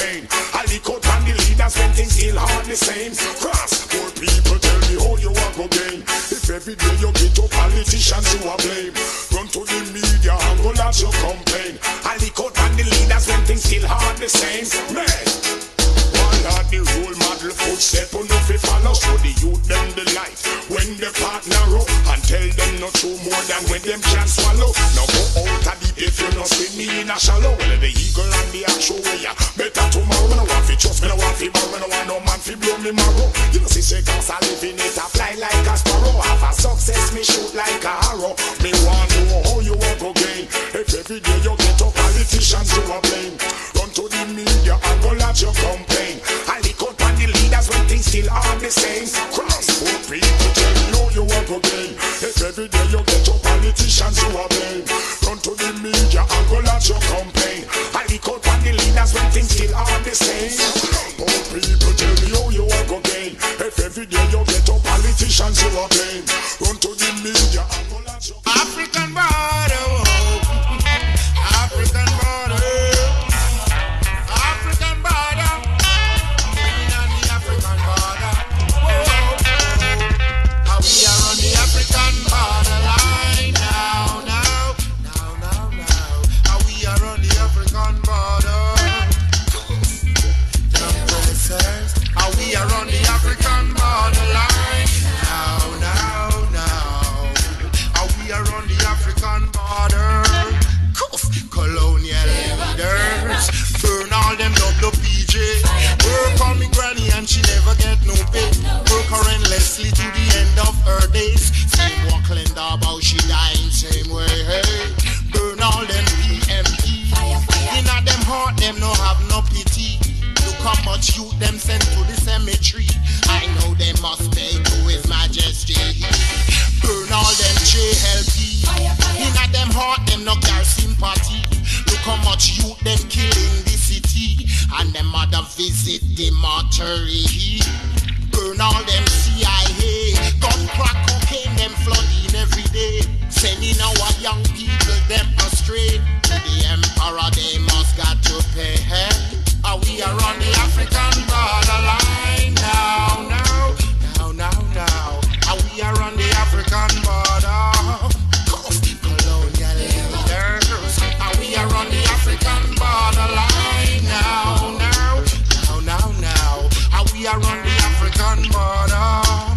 I lick out on the leaders when things still hard the same. Cross, poor people tell me how you are go gain. If every day you get to politicians you are blame. Run to the media and go lodge your complaint. I lick out on the leaders when things still hard the same. Man, one of the role model footstep on if it follow. Show the youth them the light when they partner up and tell them not too more than when them can swallow. Now go out of deep if you not spin me in a shallow. Well the eagle and the actual way ya better tomorrow. Me no want fi trust, me no want fi borrow, me no want no man fi blow me marrow. You know see say cause I live in it, I fly like a sparrow. Have a success, me shoot like a arrow. Me want know how you want go gain. If every day you get up politicians you are blame. Run to the media and go lodge your complaint. I lick out on the leaders when things still are the same. Cross, poor people tell me how you want go gain. If every day you get up politicians you are blame. Run to the media and go lodge your complaint. I lick out on the leaders when things still are the same. Poor people tell me how you want go gain. If every day you get up politicians you are blame. Run to the media and go lodge your African border, African border, African border, leaning on the African border. Whoa, how we are on the African borderline now, now, now, now, now. How we are on the African border. Compressors, how we are on the African borderline now, now, now. How we are on the African border. Colonial leaders, burn all them W P J. Work on me granny and she never get no pay. Work her endlessly to the end of her days. Same walk Linda about she dying same way. Hey, burn all them P M P. Inna them heart them no have no pity. Look how much youth them sent to the cemetery. I know they must pay to His Majesty. Burn all them J L P. Inna them heart them no got sympathy. Look how much youth them kill in the city. And them mother visit the mortuary. Burn all them C I A. Gun crack cocaine them flooding every day. Sending our young people them astray. To the emperor they must got to pay. How we are on the African borderline now, now, now, now, now. How we are on the African border. Colonial leaders. How we are on the African borderline now, now, now, now, now. How we are on the African border.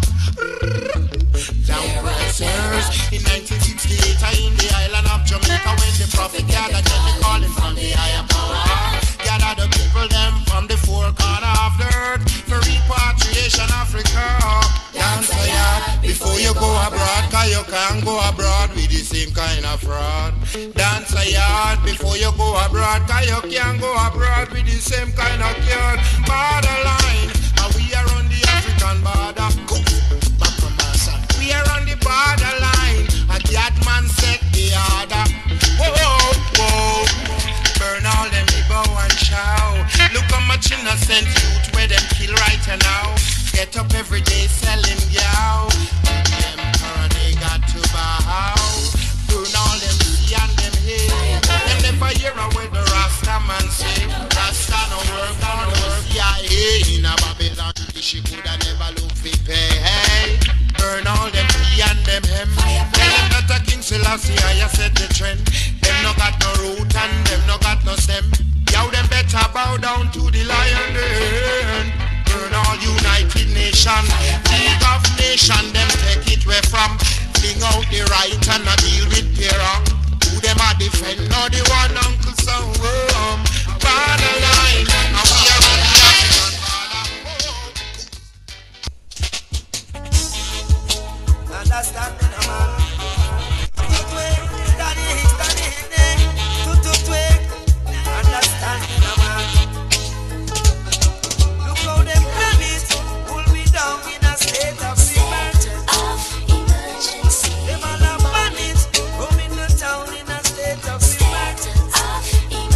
Down pressers. In nineteen sixty-eight, I in the island of Jamaica when the prophet gathered, get me calling from the higher power. Gather the people them from the four corner of the earth for repatriation Africa. Dance a yard before you go abroad, cause you can't go abroad with the same kind of fraud. Dance a yard before you go abroad, cause you can't go abroad with the same kind of cure. Borderline, and we are on the African border. Back from us, we are on the borderline. A that man set the order. Whoa, whoa, whoa. Burn all them bow and chow. Look how much innocent youth where them kill right now. Get up every day selling yow. The emperor they got to bow. Burn all them sea and them hay. Them never hear a word the Rasta man say. Rasta no work, no work. Yeah, hey, in a Babylon she coulda never look fi pay. Hey, burn all them pea and them hem. Tell them that a King Selassie I set the trend. Them no got no root and them no got no stem. Yow them better bow down to the lion den. Burn all United Nations, League of Nations, them take it where from. Fling out the right and a deal with the wrong. Who them a defend or the one Uncle Sam um, borderline, and we are on the African border. Understand me now, man. Understand me now, man. Look how them plan it. Pull me down in a state of emergency. Them all a man it. Come in the town in a state of emergency.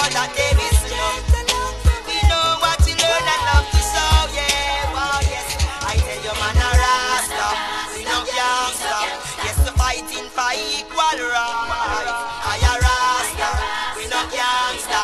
know that there is none. We know what we learn and love to sow, yeah, oh yes. I tell you man a Rasta, we no gangsta. Yes, the fighting for equal rights. I a Rasta, we no gangsta.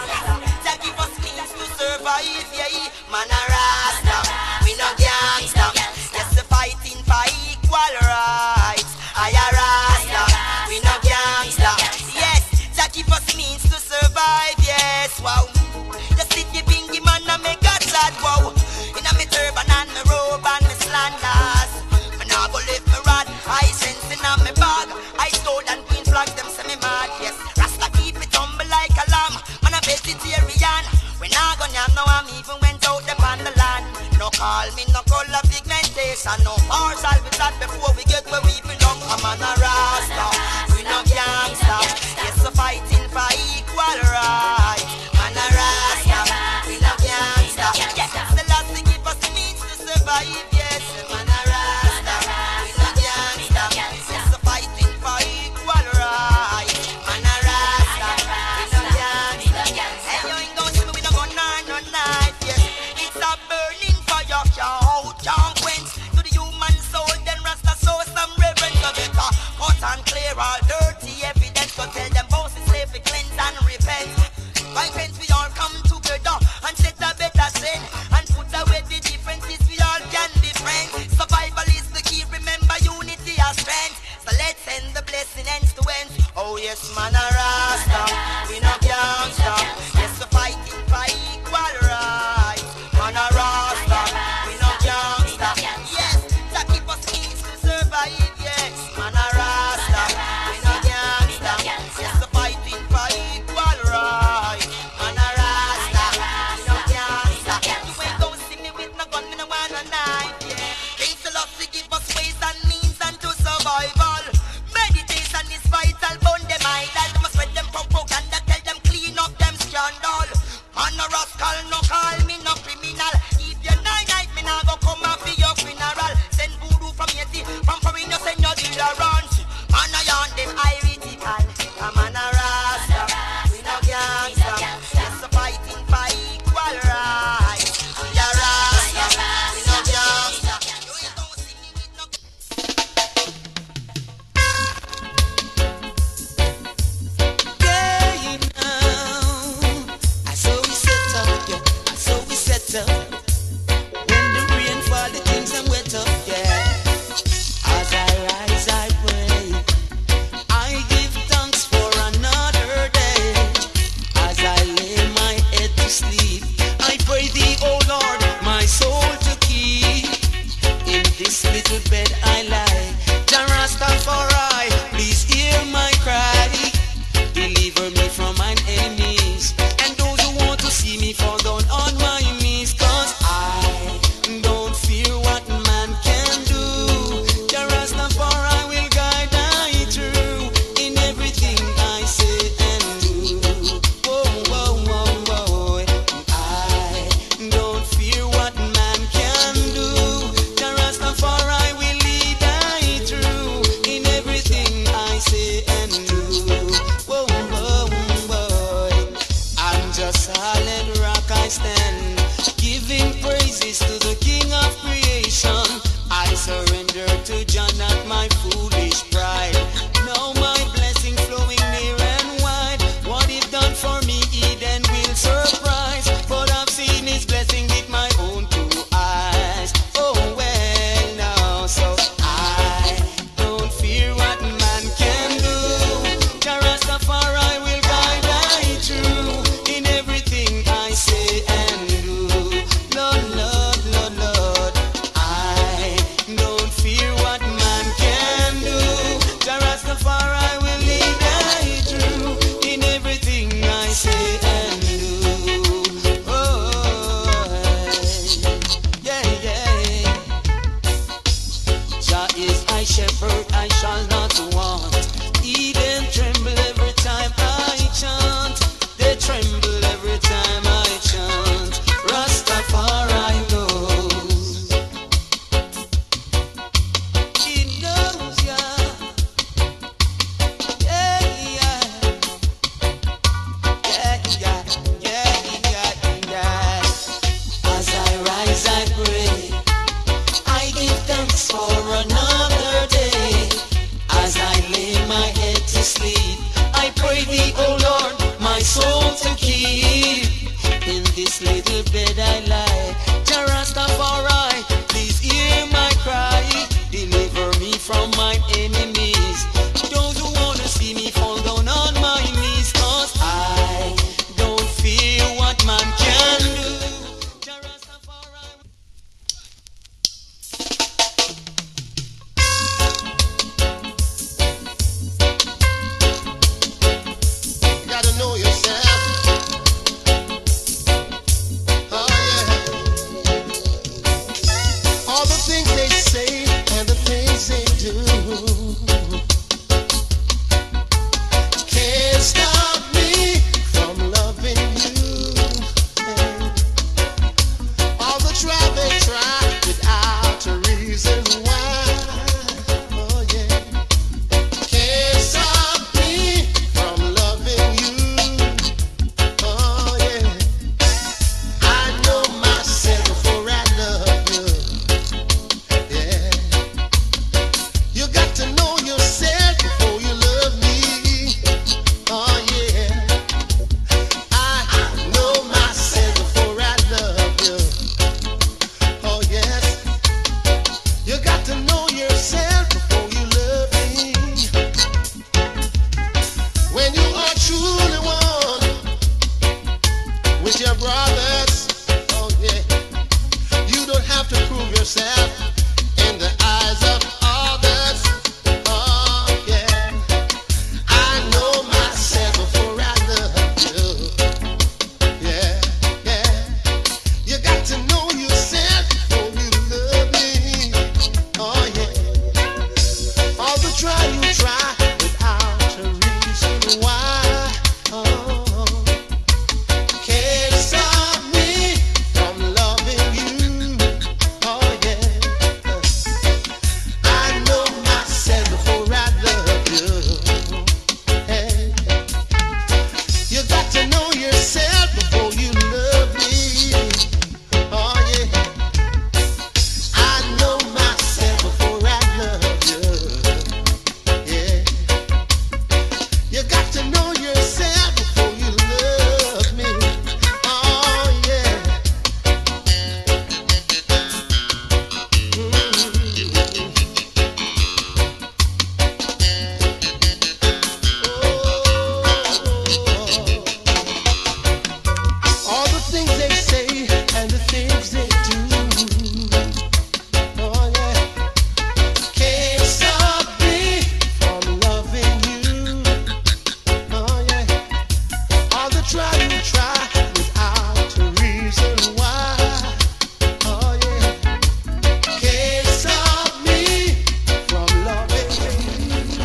That give us means to survive, yeah, man a Rasta, we no gangsta. Yes, the fighting for equal rights. I a Rasta, we no gangsta. Yes, that give us means to survive, yes, wow. The city bingy man a make a sad, wow. Inna me turban and me robe and me slanders. Me nah go lift me rod, I sense inna me bag. I stole and queen flags, them say me mad, yes. Rasta keep it humble like a lamb. Man a vegetarian. We nah go yam, now I'm even went out them on the land. No call me, no color pigmentation, no horse, I'll be that before we get where we belong. I'm on a Rasta, we no gangsta. Yes, so fighting for equal rights. Man a Rasta, we no gangsta. Yes, the last thing give us the means to survive. Yes, man a Rasta, we no gangsta. Yes, so fighting for equal rights. Man a Rasta, we no gangsta. Hey, you ain't gonna see me with no gun or no knife. Yes, it's a burning fire, can't can't quench. To the human soul, then Rasta show some reverence of it. Cut and clear all dirty evidence. So tell them both is slave to cleanse and repent. By friends we all come together and set a better sin and put away the differences. We all can be friends. Survival is the key. Remember unity as strength. So let's send the blessing ends to ends. Oh yes, man a Rasta, we no gangsta. Yes, the fighting for equal rights. Man a Rasta, we no gangsta. Yes, that keep us means to survive. Yes, man a Rasta, we no gangsta. Yes, the fighting for equal rights. Man a Rasta, we no gangsta. You ain't gon' see me with no gun, me no want no knife. Yeah, King Selassie give us ways and means and to survival. Meditation is vital, bond them idle. They must spread them propaganda, tell them clean up them scandal. Man a rascal, no call me no criminal. If you nine night, me nah go come and for your funeral. Send voodoo from Yeti, from foreign you send your dealer around. Man a yarn them irritical. A man a Rasta, we no gangsta. Yes, a fighting for equal rights. We a Rasta, we no gangsta. You ain't gonna see me with no. Yeah, you know, I saw we set up, yeah, I saw we set up. When the rain fall, the things them wet up, yeah. As I rise, I pray, I give thanks for another day. As I lay my head to sleep, I pray thee, oh Lord, my soul to keep. In this little bed I lie, Jah Rastafari, please hear my cry. Deliver me from mine enemies and those who want to see me fall down on my knees. Cause I don't fear what man can do. Jah Rastafari will guide I through in everything I say and do. Whoa, whoa, whoa, whoa. I don't fear what man can do. Jah Rastafari will lead I through in everything I say and do. Whoa, whoa, whoa. I'm just solid rock I stand, giving praises to the King of creation. I surrender to Jah, not my foolish pride. Now my blessing flowing near and wide. What He done for me, He then will surprise. But I've seen His blessing with my own two eyes. Oh well now, so I don't fear what man can do. Jah Rastafari will guide I through in everything I say and things they say and the things they do. Oh yeah, can't stop me from loving you. Oh yeah, all the try to try without a reason why. Oh yeah, can't stop me from loving you.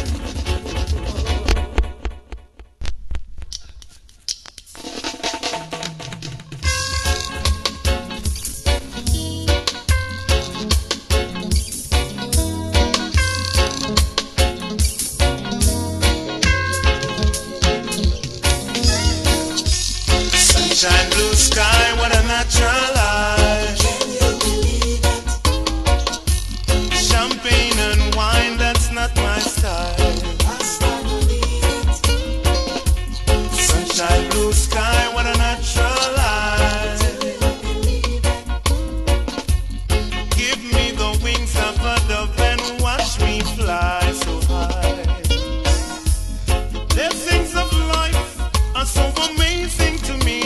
Sunshine, blue sky, what a natural life. Can you believe it? Champagne and wine, that's not my style. Rasta believe it. Sunshine, blue sky, what a natural life. Give me the wings of a dove and watch me fly so high. The blessings of life are so amazing to me.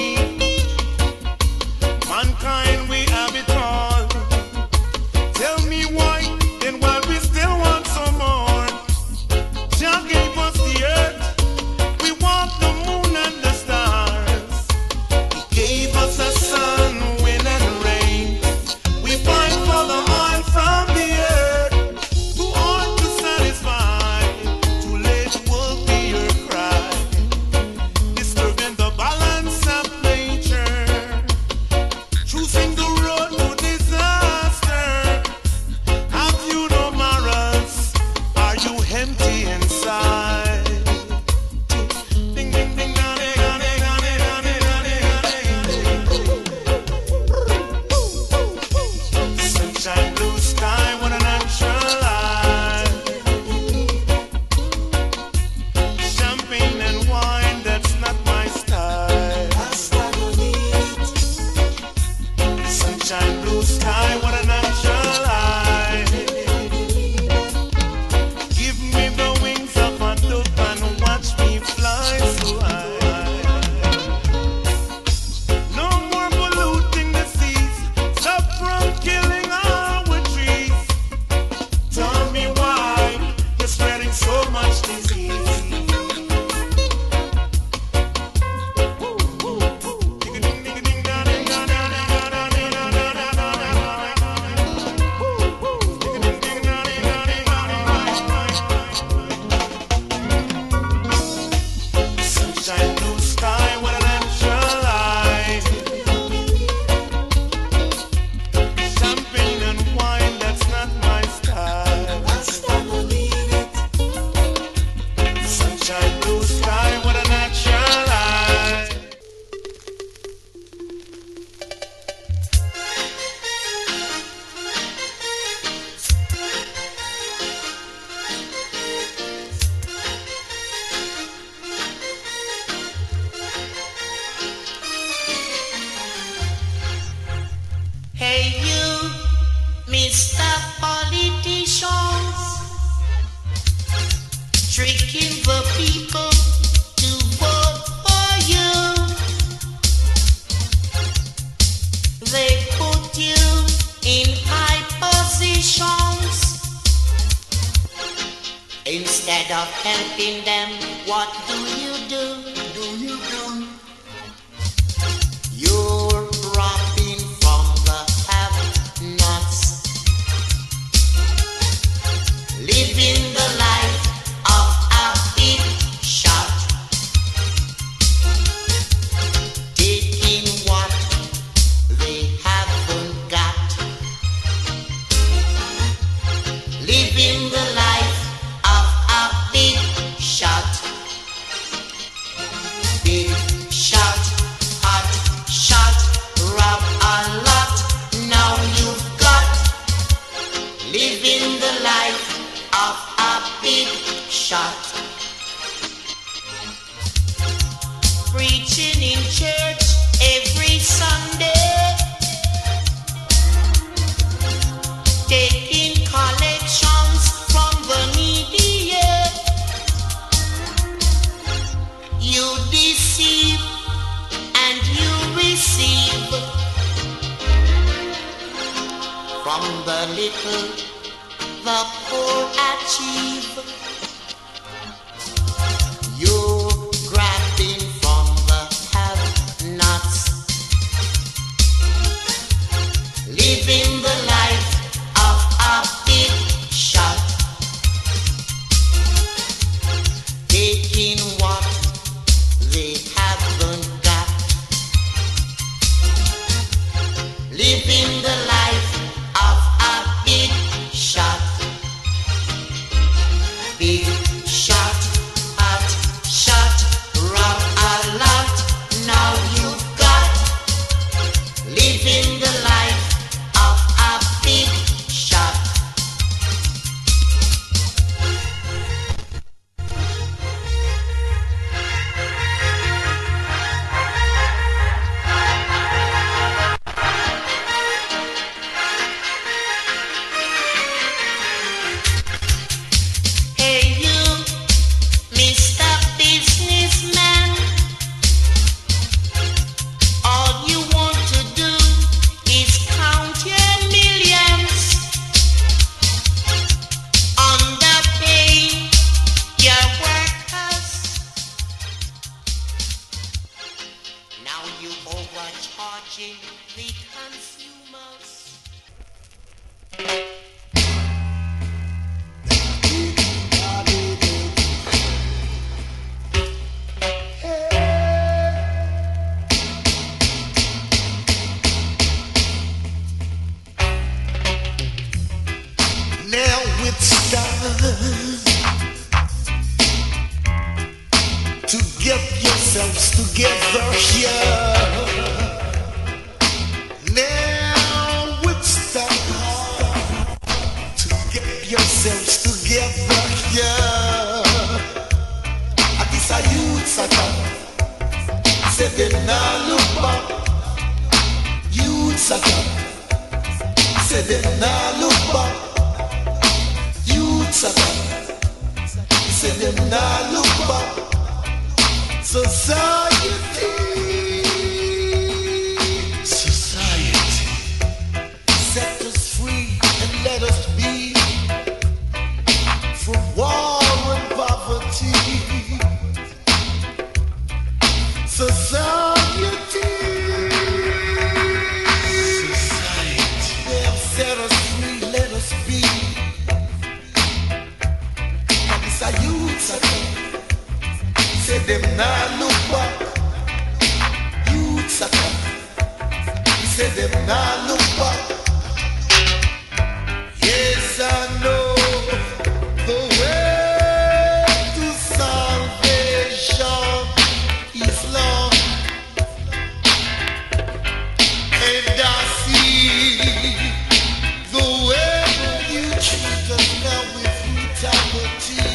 Mankind, we have it all. Tell me why, then why we still want some more. Jah gave us the earth, we want the moon and the stars. He gave us the sun, wind and rain. We fight for the oil from the earth. Too hard to satisfy, too late will be your cry. Disturbing the balance of nature, choosing the road to disaster. Have you no morals? Are you empty inside? Ding, ding, ding, da, ding, da, ding, da, ding, da, ding, da, ding. Sunshine, blue sky, what a natural life. Champagne and wine, that's not my style. Rasta believe it. Sunshine, blue sky, what a natural life. Give me the wings of a dove and watch me fly so high. No more polluting the seas, stop from killing our trees. Tell me why you're spreading so much disease. Sunshine, blue sky, what a natural life. Champagne and wine, that's not my style. Rasta believe it. Sunshine, blue sky, what a natural life. Hey you, Mister Politicians, tricking the people to vote for you. They put you in high positions. Instead of helping them, what do you do? Do you do? You're robbing from the have-nots, living the life of a big shot, taking what they haven't got, living the life of a big shot. from the little the poor achieve. You're grabbing from the have-nots, living the life of a big shot, taking what they haven't got, living the life of a big shot, big shot, hot shot, rock a lot. Now you've got living the life of a big shot. Hey you, Mister Businessman, all you want to do is count your millions, underpay your workers. Now you overcharging the consumers. Now it's time to get yourselves together here. Now it's time to get yourselves together here. At this a youth attack, say they now look back. Youth attack, say they now look back. Say them now look back. Society, society, set us free and let us be from war and poverty. Society, society, they have set us free, let us be. A youth attack, say them now look back. Youth attack, say them now look back. Yes, I know the way to salvation is long, and I see the way you treat us now with brutality.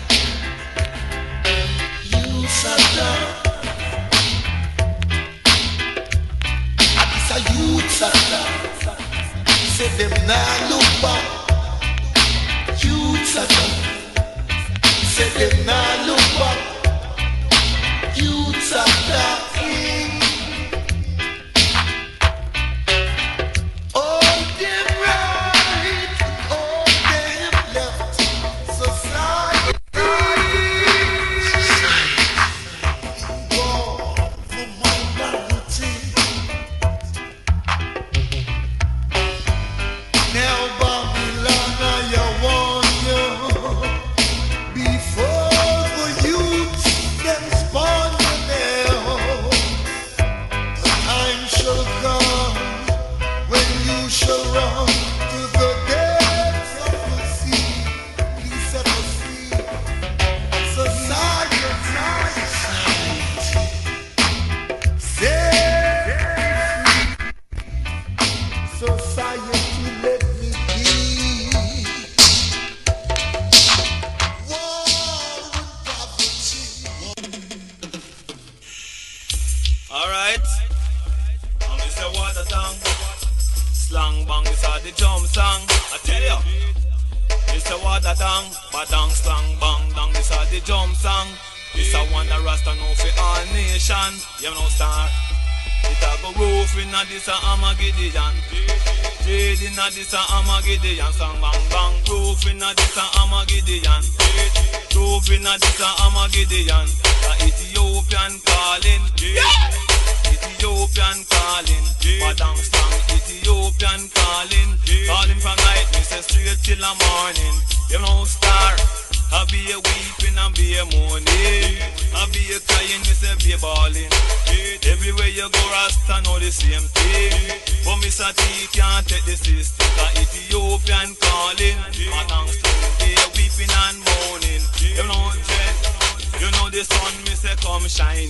Say them now look back. Youth say them now look back. Youth all them right, all them left. Society, war for minority. Now Babylon, I want you before the youth them spawn you now. The time shall come when you shall run to the depths of the sea. Please set us free. Society, set free. Society, let me be. War and poverty. Alright, I'm Mister Water Tongue. Slang bang, this are the jump song. I tell ya, Mister Water Tongue. Badang slang bang, dang, this are the jump song. This a one that Rasta know for all nation. You know star. It a go roof in a this a Armageddon. Jade inna this a Armageddon song bang bang. Proof inna this a Armageddon. Proof inna this a Armageddon. A Ethiopian calling. Ethiopian calling. Padang song Ethiopian calling. Calling from night, me say straight till the morning. You know star. I be a weeping and be a mourning. I be a crying, me say be a balling. Everywhere you go, Rasta know the same thing. But Mister T can't take the system. Cause Ethiopian calling. Madam still be a weeping and mourning. You know Jen, you know the sun, me say come shining.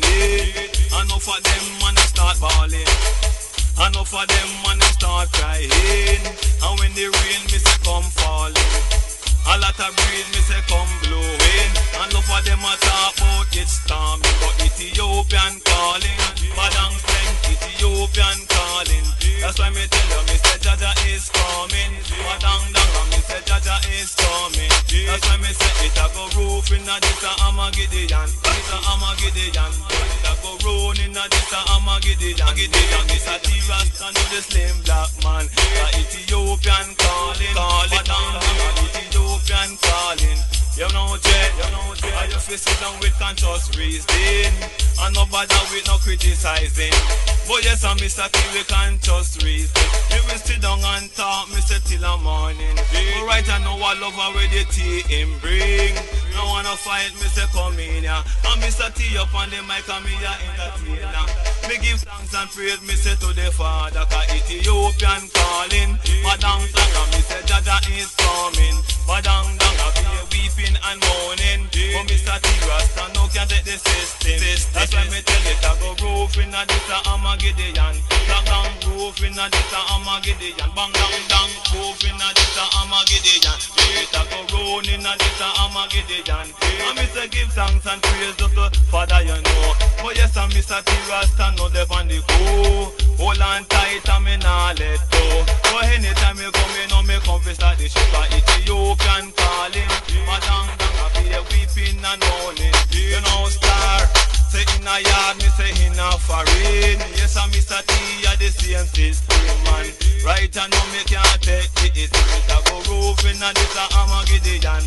Enough of them man they start balling. Enough of them man they start crying. And when the rain, me say come falling. A lot of breeze, me say come blowing. And look for them a talk about it storming. But Ethiopian calling. Padang strength, Ethiopian calling. That's why me tell you, me say Jaja is coming. Padang danga, me say Jaja is coming. That's why me say it a go roof inna this a Armageddon. This a Armageddon. It a go round inna this a Armageddon. Armageddon. This a T-Rasta know the slim black man. The Ethiopian calling. Calling. Padang danga, Ethiopian calling. You know Jet, you know Jet. I just feel sit down with conscious reason. And no bother with no criticizing. But yes, I'm Mister T with conscious reason. You will sit down and talk, Mister till the morning. But right I know I love where the tea him bring. No wanna fight, Mister come in here. And Mister T up on the mic and me a entertainer. Me give thanks and praise, me say to the Father. Cause Ethiopian calling. Madang Sanga, me say Jaja is coming. Madang Danga, be a weeping and mourning. But Mister T Rasta no can take the system. That's why me tell it I go roof in a this a Armageddon. Bang bang roof in a this a Armageddon. Bang bang bang roof in a this a Armageddon. It a go round in a this a Armageddon. And me say give thanks and praise to the Father you know. But yes and Mister T Rasta no dey on the go. Hold on tight and me nah let go. But anytime you come in, no me come fi start the shit. Cause Ethiopian calling. Madang danga be a weeping and mourning. You know star. Say in a yard, me say in a foreign. Yes and Mister T a the same system man. Right and now me can't take the easy. It a go roof in a this a Armageddon.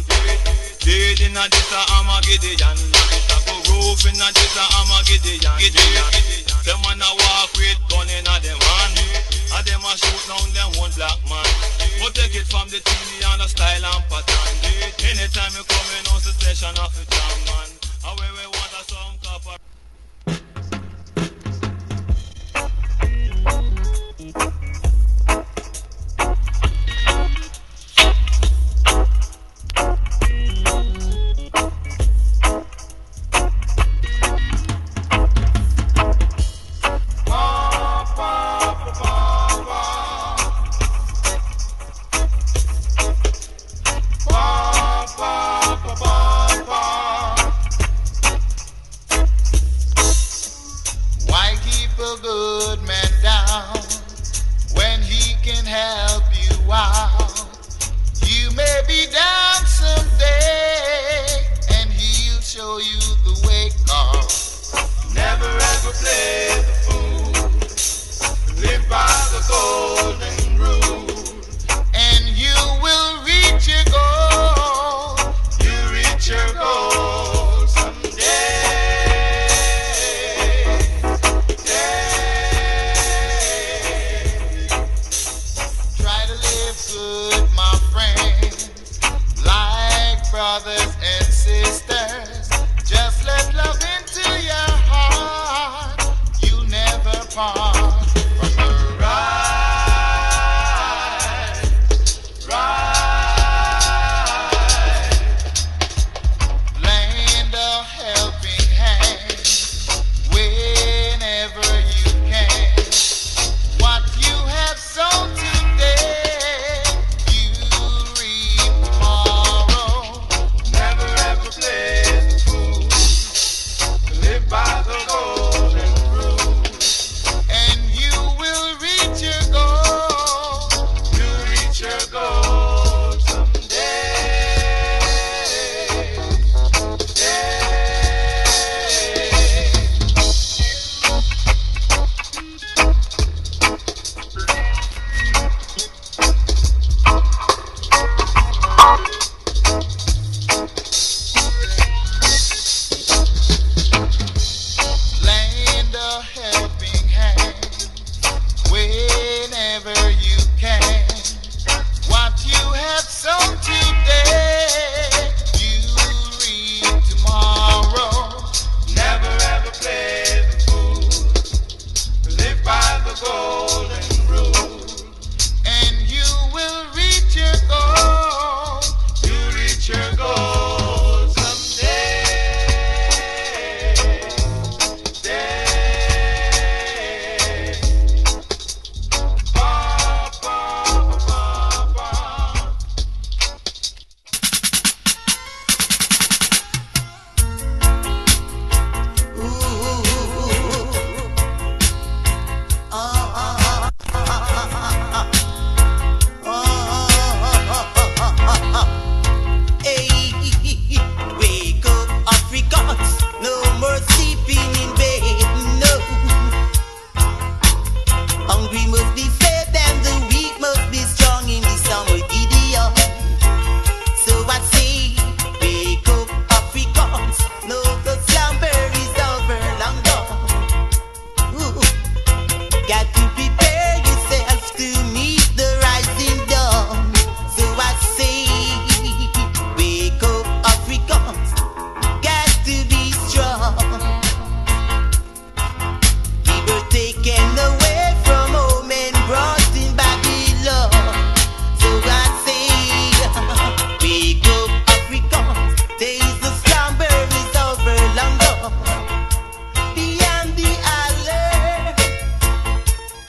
Dead in a this a Armageddon. It a go roof in a this a Armageddon. Them man a walk with gun in a them hand. And them a shoot down them one black man. But take it from the T V and the style and pattern. Anytime you come in on the station of the jam man. And when we want a some copper. Just let love into your heart. You'll Hungry must be fed and the weak must be strong in the summer Gideon. So I say, wake up Africans, no the slumber is over long gone. Ooh. Got to prepare yourself to meet the rising dawn. So I say, wake up Africans, got to be strong. We were taken away from home and brought in Babylon. So I say, wake up Africans, days the slumber is over long gone. Beyond the alert,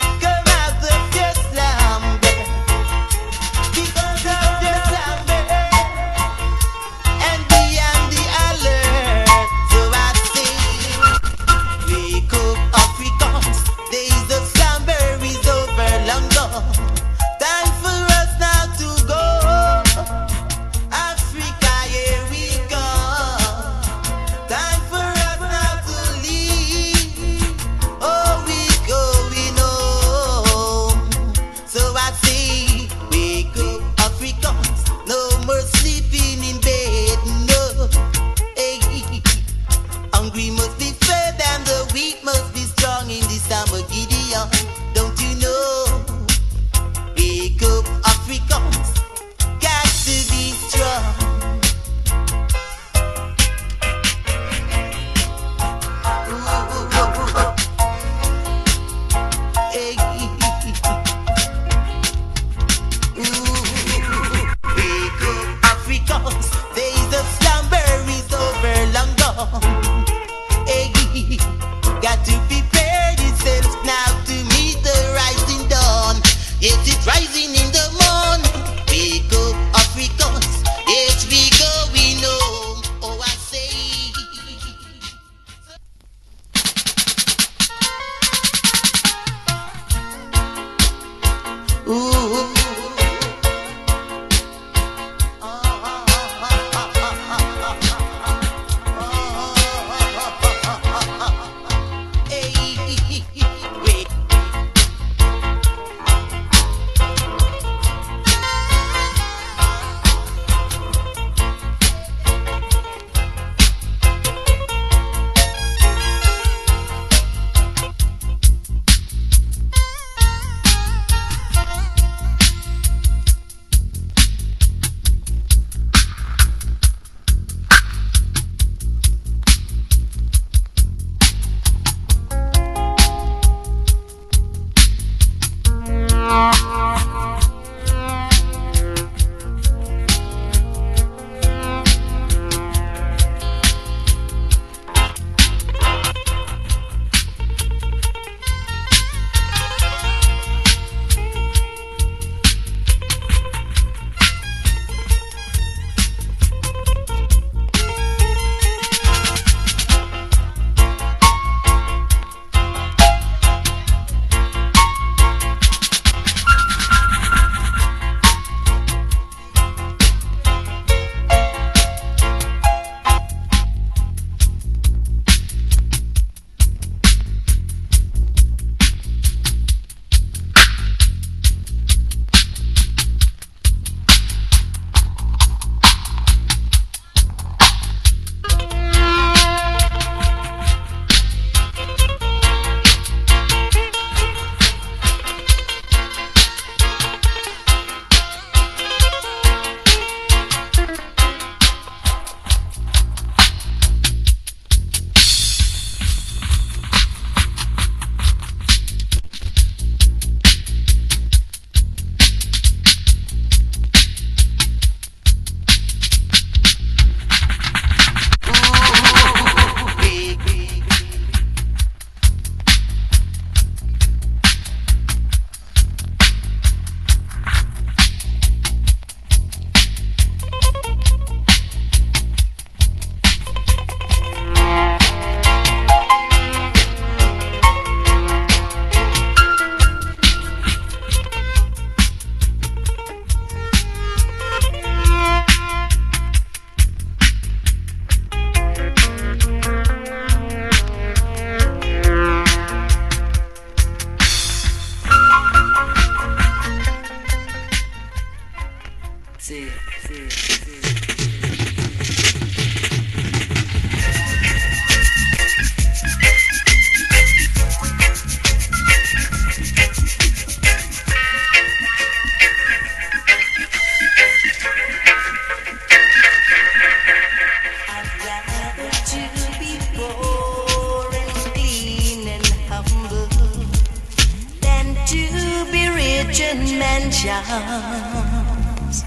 rich in mansions,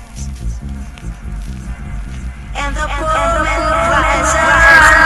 and the poor man cries out.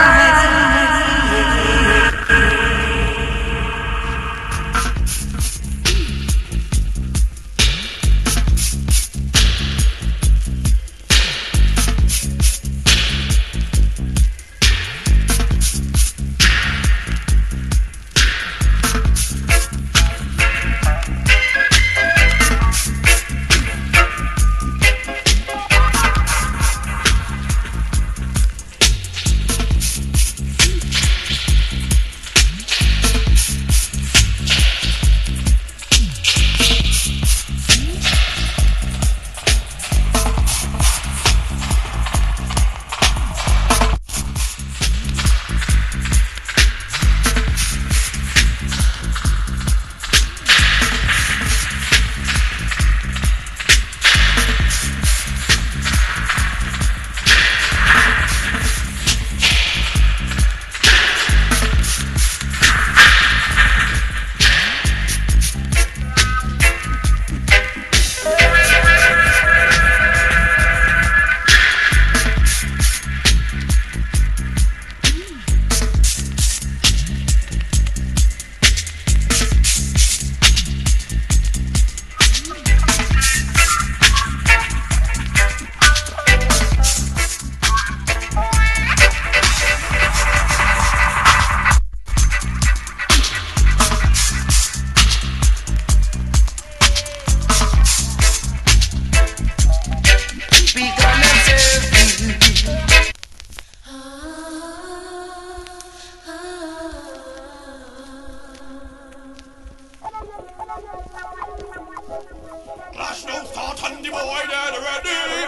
Clash no start and the boy dead ready.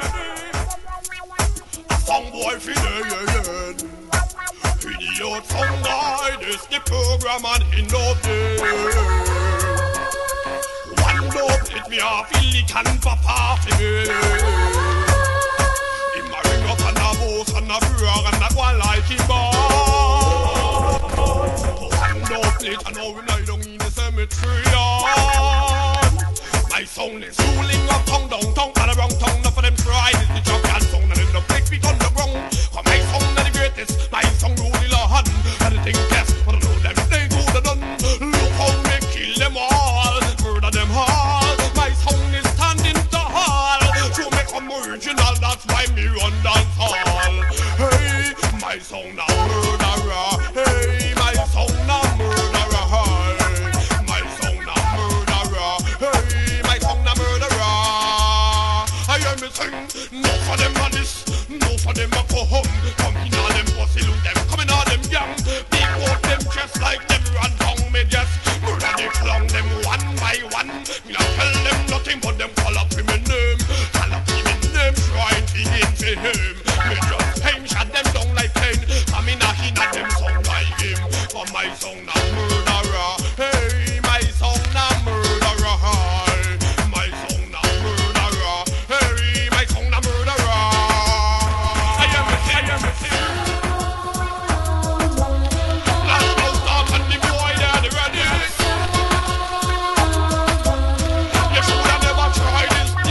A song boy fi dead. Idiot song guy, this the program and he no dead. One dope hit me off, he can papa fi me. Him a ring up and a boss and a brag and that one like him bar. One dope lit and now we lie down in the cemetery yard. My sound is ruling up tongue down, tongue and a wrong tongue. Enough of them try this the champion sound and end up big feet on the ground. Cause my sound is the greatest, my song rule the land. And the thing test, but I know them they good and done. Look how they kill them all, murder them all. My sound is standing tall. To make them original, that's why me run dance hall. Hey, my sound a murderer. Hey, my sound a murderer. My sound a murderer. Hey, my sound a murderer. I hear me sing. No for them a this, no for them a go home. Come in all them pussy loot them, come in all them young. Big out them chest like them run tongue me just murder the clown them one by one. Me not tell them nothing but them call up in my name. Call up in my name, trying to get to him. Me just pain shot them down like pain. Come in a hin at them sound like him. For my sound a murderer. Hey, my sound a murderer. My sound a murderer. Hey, my sound a murderer. I am a I am a last no start and the boy there the ready. You should have never tried this.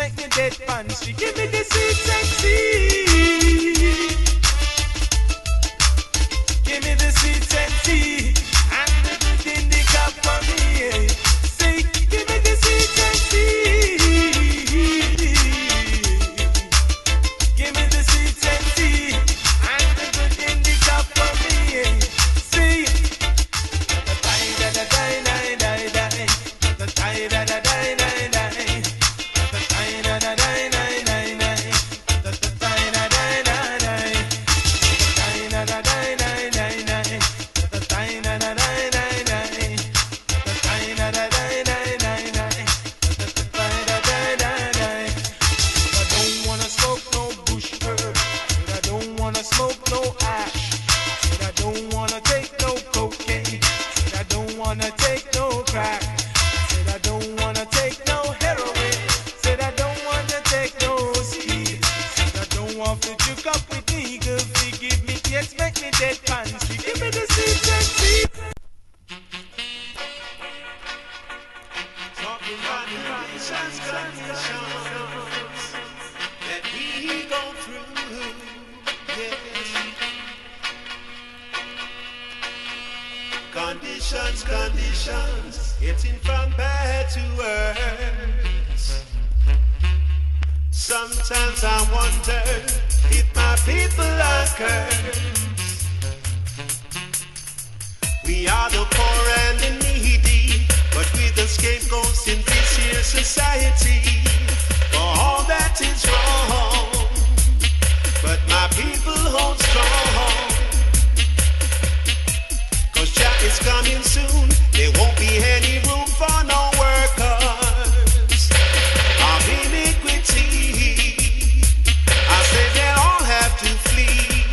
make me dead fancy. Give me the sweet sexy. Give me the sweet sexy. And the good in the cup for me. Say, give me the sweet sexy. Give me the sweet sexy. And the good in the cup for me. See, the tie da da die die die die. The tie da da die die die. The tie da da die die die die. The tie da die die die. The tie da da die die die die. The tie da da die die die. The tie da da die die die die. The tie da die die die. I don't wanna smoke no bush herb. I don't wanna smoke no ash. I don't wanna take no cocaine. I don't wanna take no crack. Said I don't wanna take no heroin. Said I don't wanna take no speed. Said I don't want to juke up with niggas. They give me yes, make me dead fancy. Give me the sweet sexy. Talking about the conditions, conditions that we go through. Yeah. Conditions, conditions, getting from bad to worse. Sometimes I wonder if my people are cursed. We are the poor and the needy, but we're the scapegoats in this here society for all that is wrong. But my people hold strong, cause Jah is coming soon. There won't be any room for no workers of iniquity. I say they'll all have to flee.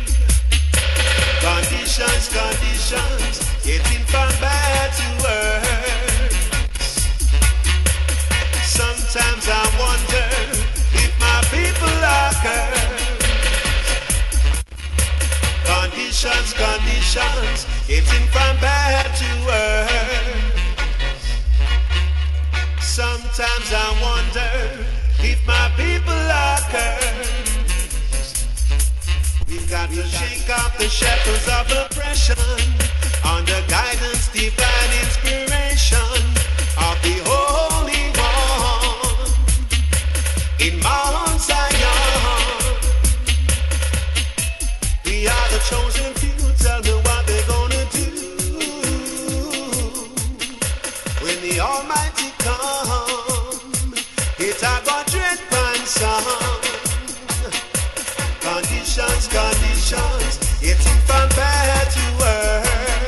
Conditions, conditions, getting from bad to worse. Sometimes I wonder if my people are cursed. Conditions, conditions, getting from bad to worse. Sometimes I wonder if my people are cursed. We've got to shake off the shackles of oppression under guidance, divine inspiration of the Holy One in Mount Zion. We are the chosen few. Tell me what they're gonna do when the Almighty come. It's a God dread pan song. Conditions, conditions, getting from bad to worse.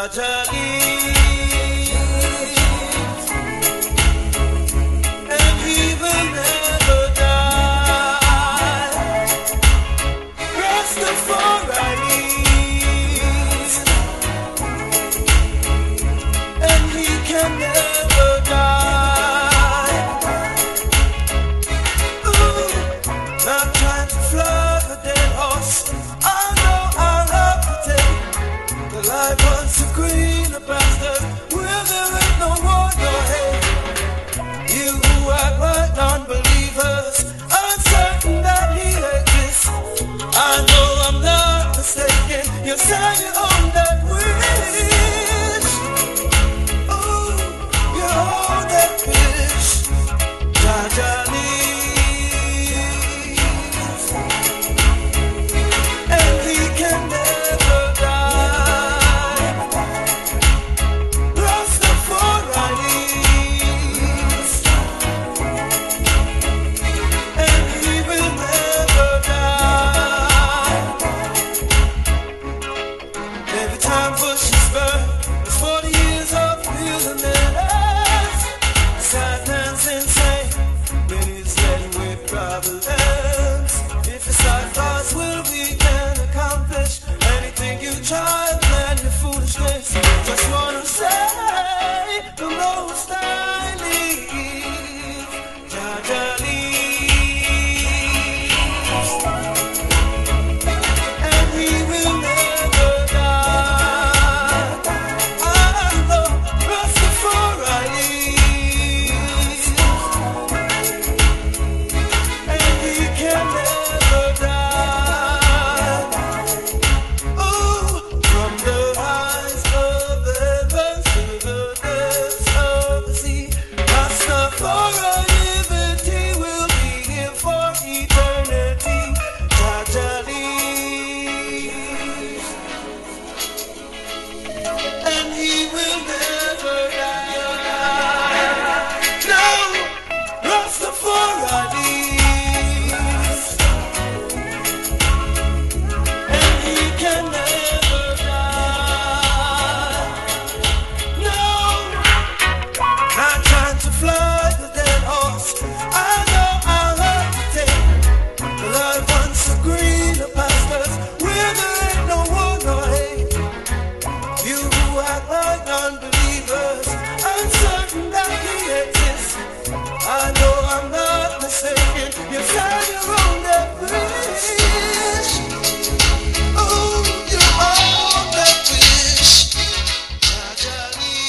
Jah lives, and He will never die. Rastafari lives, and He can never die. Ooh, not trying to flog a dead horse. I know I'll have to take the life once a greener pastures where there ain't no war, no hate. You who act like non-believers, I'm certain that He exists. I know I'm not mistaken. You said you own that wish. Oh, you own that wish. Jah Jah lives, and He can never die. Rastafari lives, and He will never die. Every time bushes burn, it's forty years of wilderness. Sadness insane, many's laden with problems. If it's our thoughts, will we can accomplish anything you try, plan your foolishness. Just wanna say, the most I live, Jah Jah lives, and He will never die. I know Rastafari lives, and He can never die. Oh, from the heights of the heavens to the depths of the sea, Rastafari liberty will be here for eternity. Jah Jah lives, and He will never die. No, Rastafari lives, and He can never die. No, not trying to fly the dead horse. I know I'll have to take the life once a greener pastures where there ain't no war, no hate. You who act like non-believers, I'm certain that He exists. I know I'm not mistaken. You found your own that wish. Oh, you own that wish. Jah Jah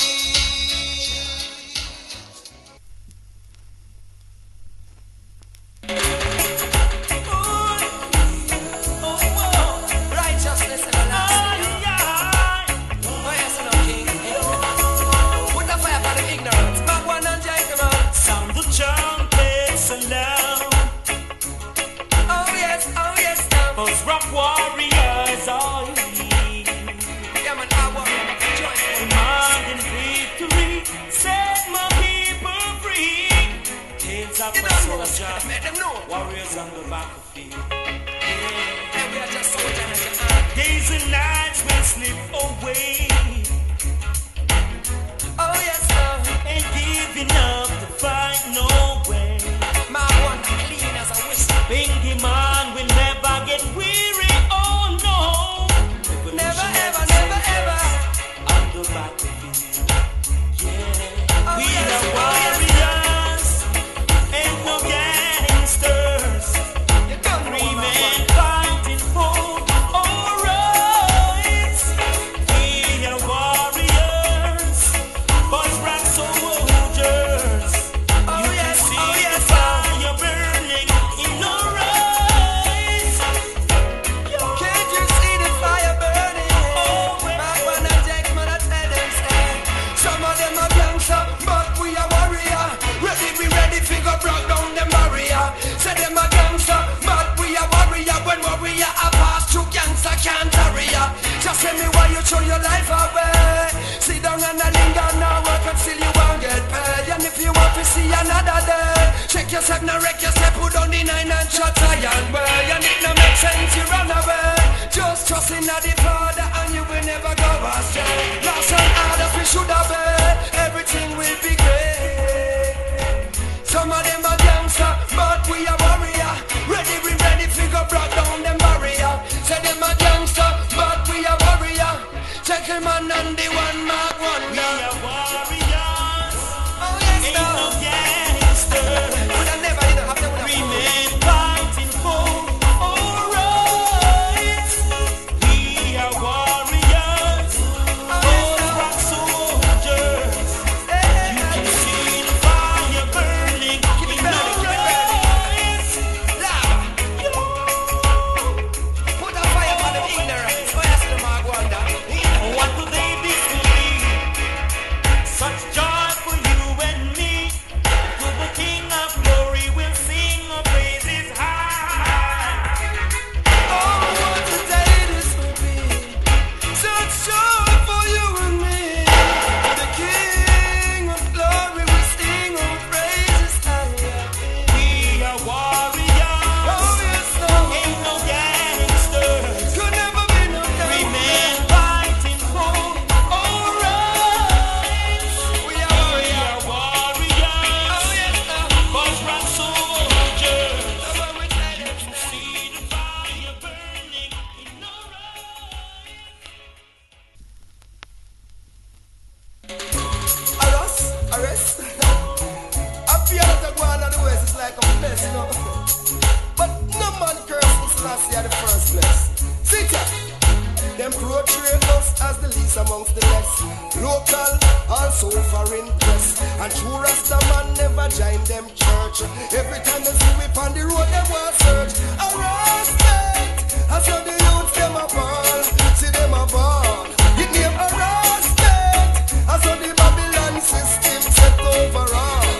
Righteousness everlasting. Oh yes, no king. Put the fire for the ignorance. Mark one and Jacob. Sound the trumpets and loud, Oh yes, oh yes, now. us rock warriors are here, Yeah, man, I want to join me. demanding victory, set my people free. Tales of You a don't know. soldier, Let them know. warriors on the battlefield. Hey, we are just soldiers. Days and nights will slip away, Oh yes, now. ain't giving up the fight, no way. Mark one clean as a whistle. Bingy man will never get weary, oh no. Never ever, never ever. On the battlefield, yeah. Oh We yes, are oh yes. warriors, ain't no gangsters. You don't know, Three Mark men one. fighting for our rights. We are warriors, boys rock soldiers. Oh You can yes, see oh the yes, fire burning in our eyes. Can't you see the fire burning? Oh, Mark one and Jacob, man, I tell them, say, some of them are gangster, but we are warrior. Ready, we ready, figure broke down them barrier. Say them are gangster, but we are warrior. When warrior are past, you gangster can't hurry ya. Just tell me why you throw your life away. Sit down and a linger now, work until you won't get paid. And if you want to see another day, check yourself, now wreck yourself, put on the nine and shut iron way. And it no make sense, you run away. Just trust in the Father and you will never go astray. Lost and others we should obey. Everything will be great. Some of them are gangster, but we are warrior. Ready, we ready, figure brought down them barrier. Say them are gangster, but we are warrior. Check him on and the one mark one. We are warriors. Oh yes, ain't no gangster. Would I never, you know, have them. Remain fighting for our rights. We are warriors. Oh rock soldiers. You can see the fire burning in our eyes. Put a fire on the ignorance. Oh yes, the mark one. What do they believe? Such joy for you and me. To the King of Glory will sing our praises high. Oh, what a day this will be. Such joy for you and me. To the King of Glory will sing our praises high. We are warriors. Oh, yes, no. Ain't no gangsters. Could never be no gangsters. Remain fighting for our rights. We are, we are warriors. Oh, yes, no. Cause rock soldiers. You can see the fire burning in our Arrest, arrest. I feel that the one on the west is like a mess, you know. But no man curses Selassie at the first place. Sit here. Them portray us as the least amongst the less. Local, also foreign press. And true Rasta man never join them church. Every time they see we on the road, they want search. Harassment. I saw the youths, them a ball. See them a ball. It name harassment. I saw the Babylon system set overall.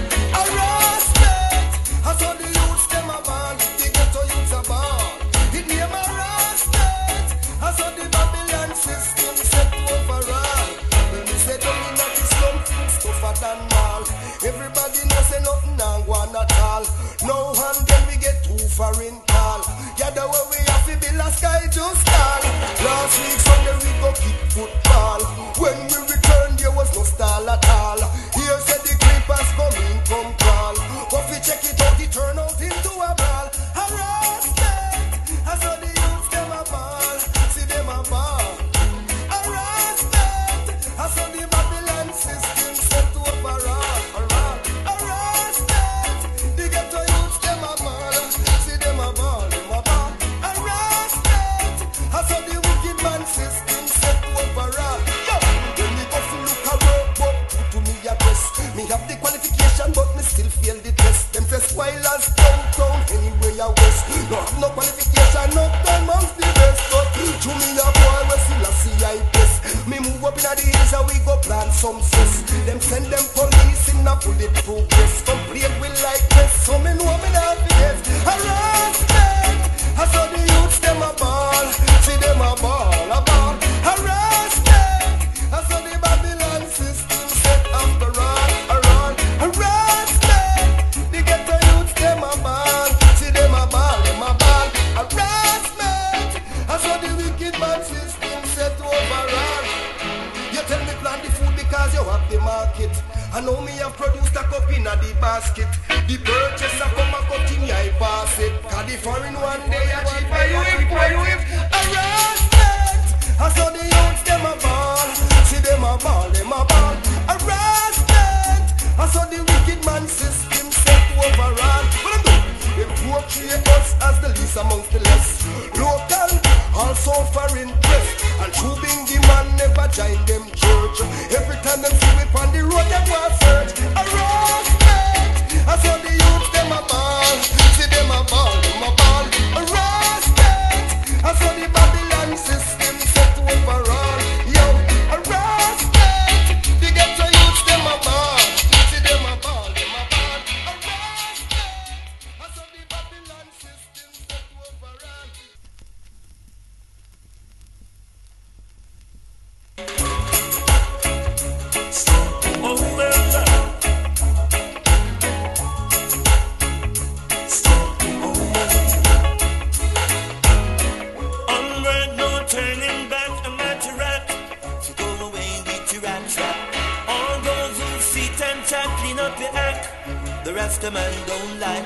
Harassment. I saw the youths, them a ball. The ghetto youths a ball. It name harassment. I saw the Babylon system set overall. When we say down in that slum, tougher than mall. Everybody knows say nothing and go on at all. No hand then we get too far in call. Yeah, the way we have to build a sky just call. Last week Sunday we go kick football. When we return there was no stall at all. Here said the creepers come in, come crawl. But we check it out, it turn out into a brawl. Harassment. I saw the youths them a ball. See them a ball. Harassment. I saw the Babylon system set overall. Harassment. The ghetto youths them a ball. See them a ball. Them a ball. Harassment. I saw the wicked man system set overall. Yo, when me go to look a robot, put to me a test. Me have the qualification, but me still fail the test. Them say spoilers downtown anywhere you west. No have no qualification, no time amongst the best. But to me a boy we still a C I press. Me move up in the hills and we go plant some cess. Them send them police in a bulletproof vest. Complain we like this, so me know me not forget. Harassment. I saw the youths them a ball. See them a ball, a ball. Harassment. I saw the Babylon system set after all, around. Harassment. The ghetto youths them a ball. See them a ball, them a ball. Harassment. I saw the wicked man system set overall. You tell me plant the food because you have the market. I know me have produced a cup in a the basket. The purchaser come a cut in I pass it. Cause the foreign one day a cheaper you if, you if. Harassment. I saw the youths them a ball. See them a ball, them a ball. Harassment. I saw the wicked man system set overall. What I do? They portray us as the least amongst the less. Local, also foreign press. And true being the man never join them church. Every time them see we on the road, them want search. Harassment. I saw the youths them a ball. See them a ball, them a ball. Harassment. I saw the Babylon system set overall. Yo, harassment. The ghetto youths them a ball. See them a ball, them a ball. Harassment. I saw the Babylon system set overall.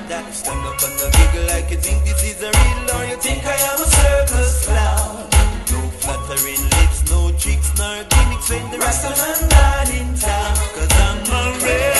that. Stand up and a giggle like you think this is a real, or you think I am a circus clown. No flattering lips, no tricks, nor gimmicks when the Rasta man not in town. Cause I'm a real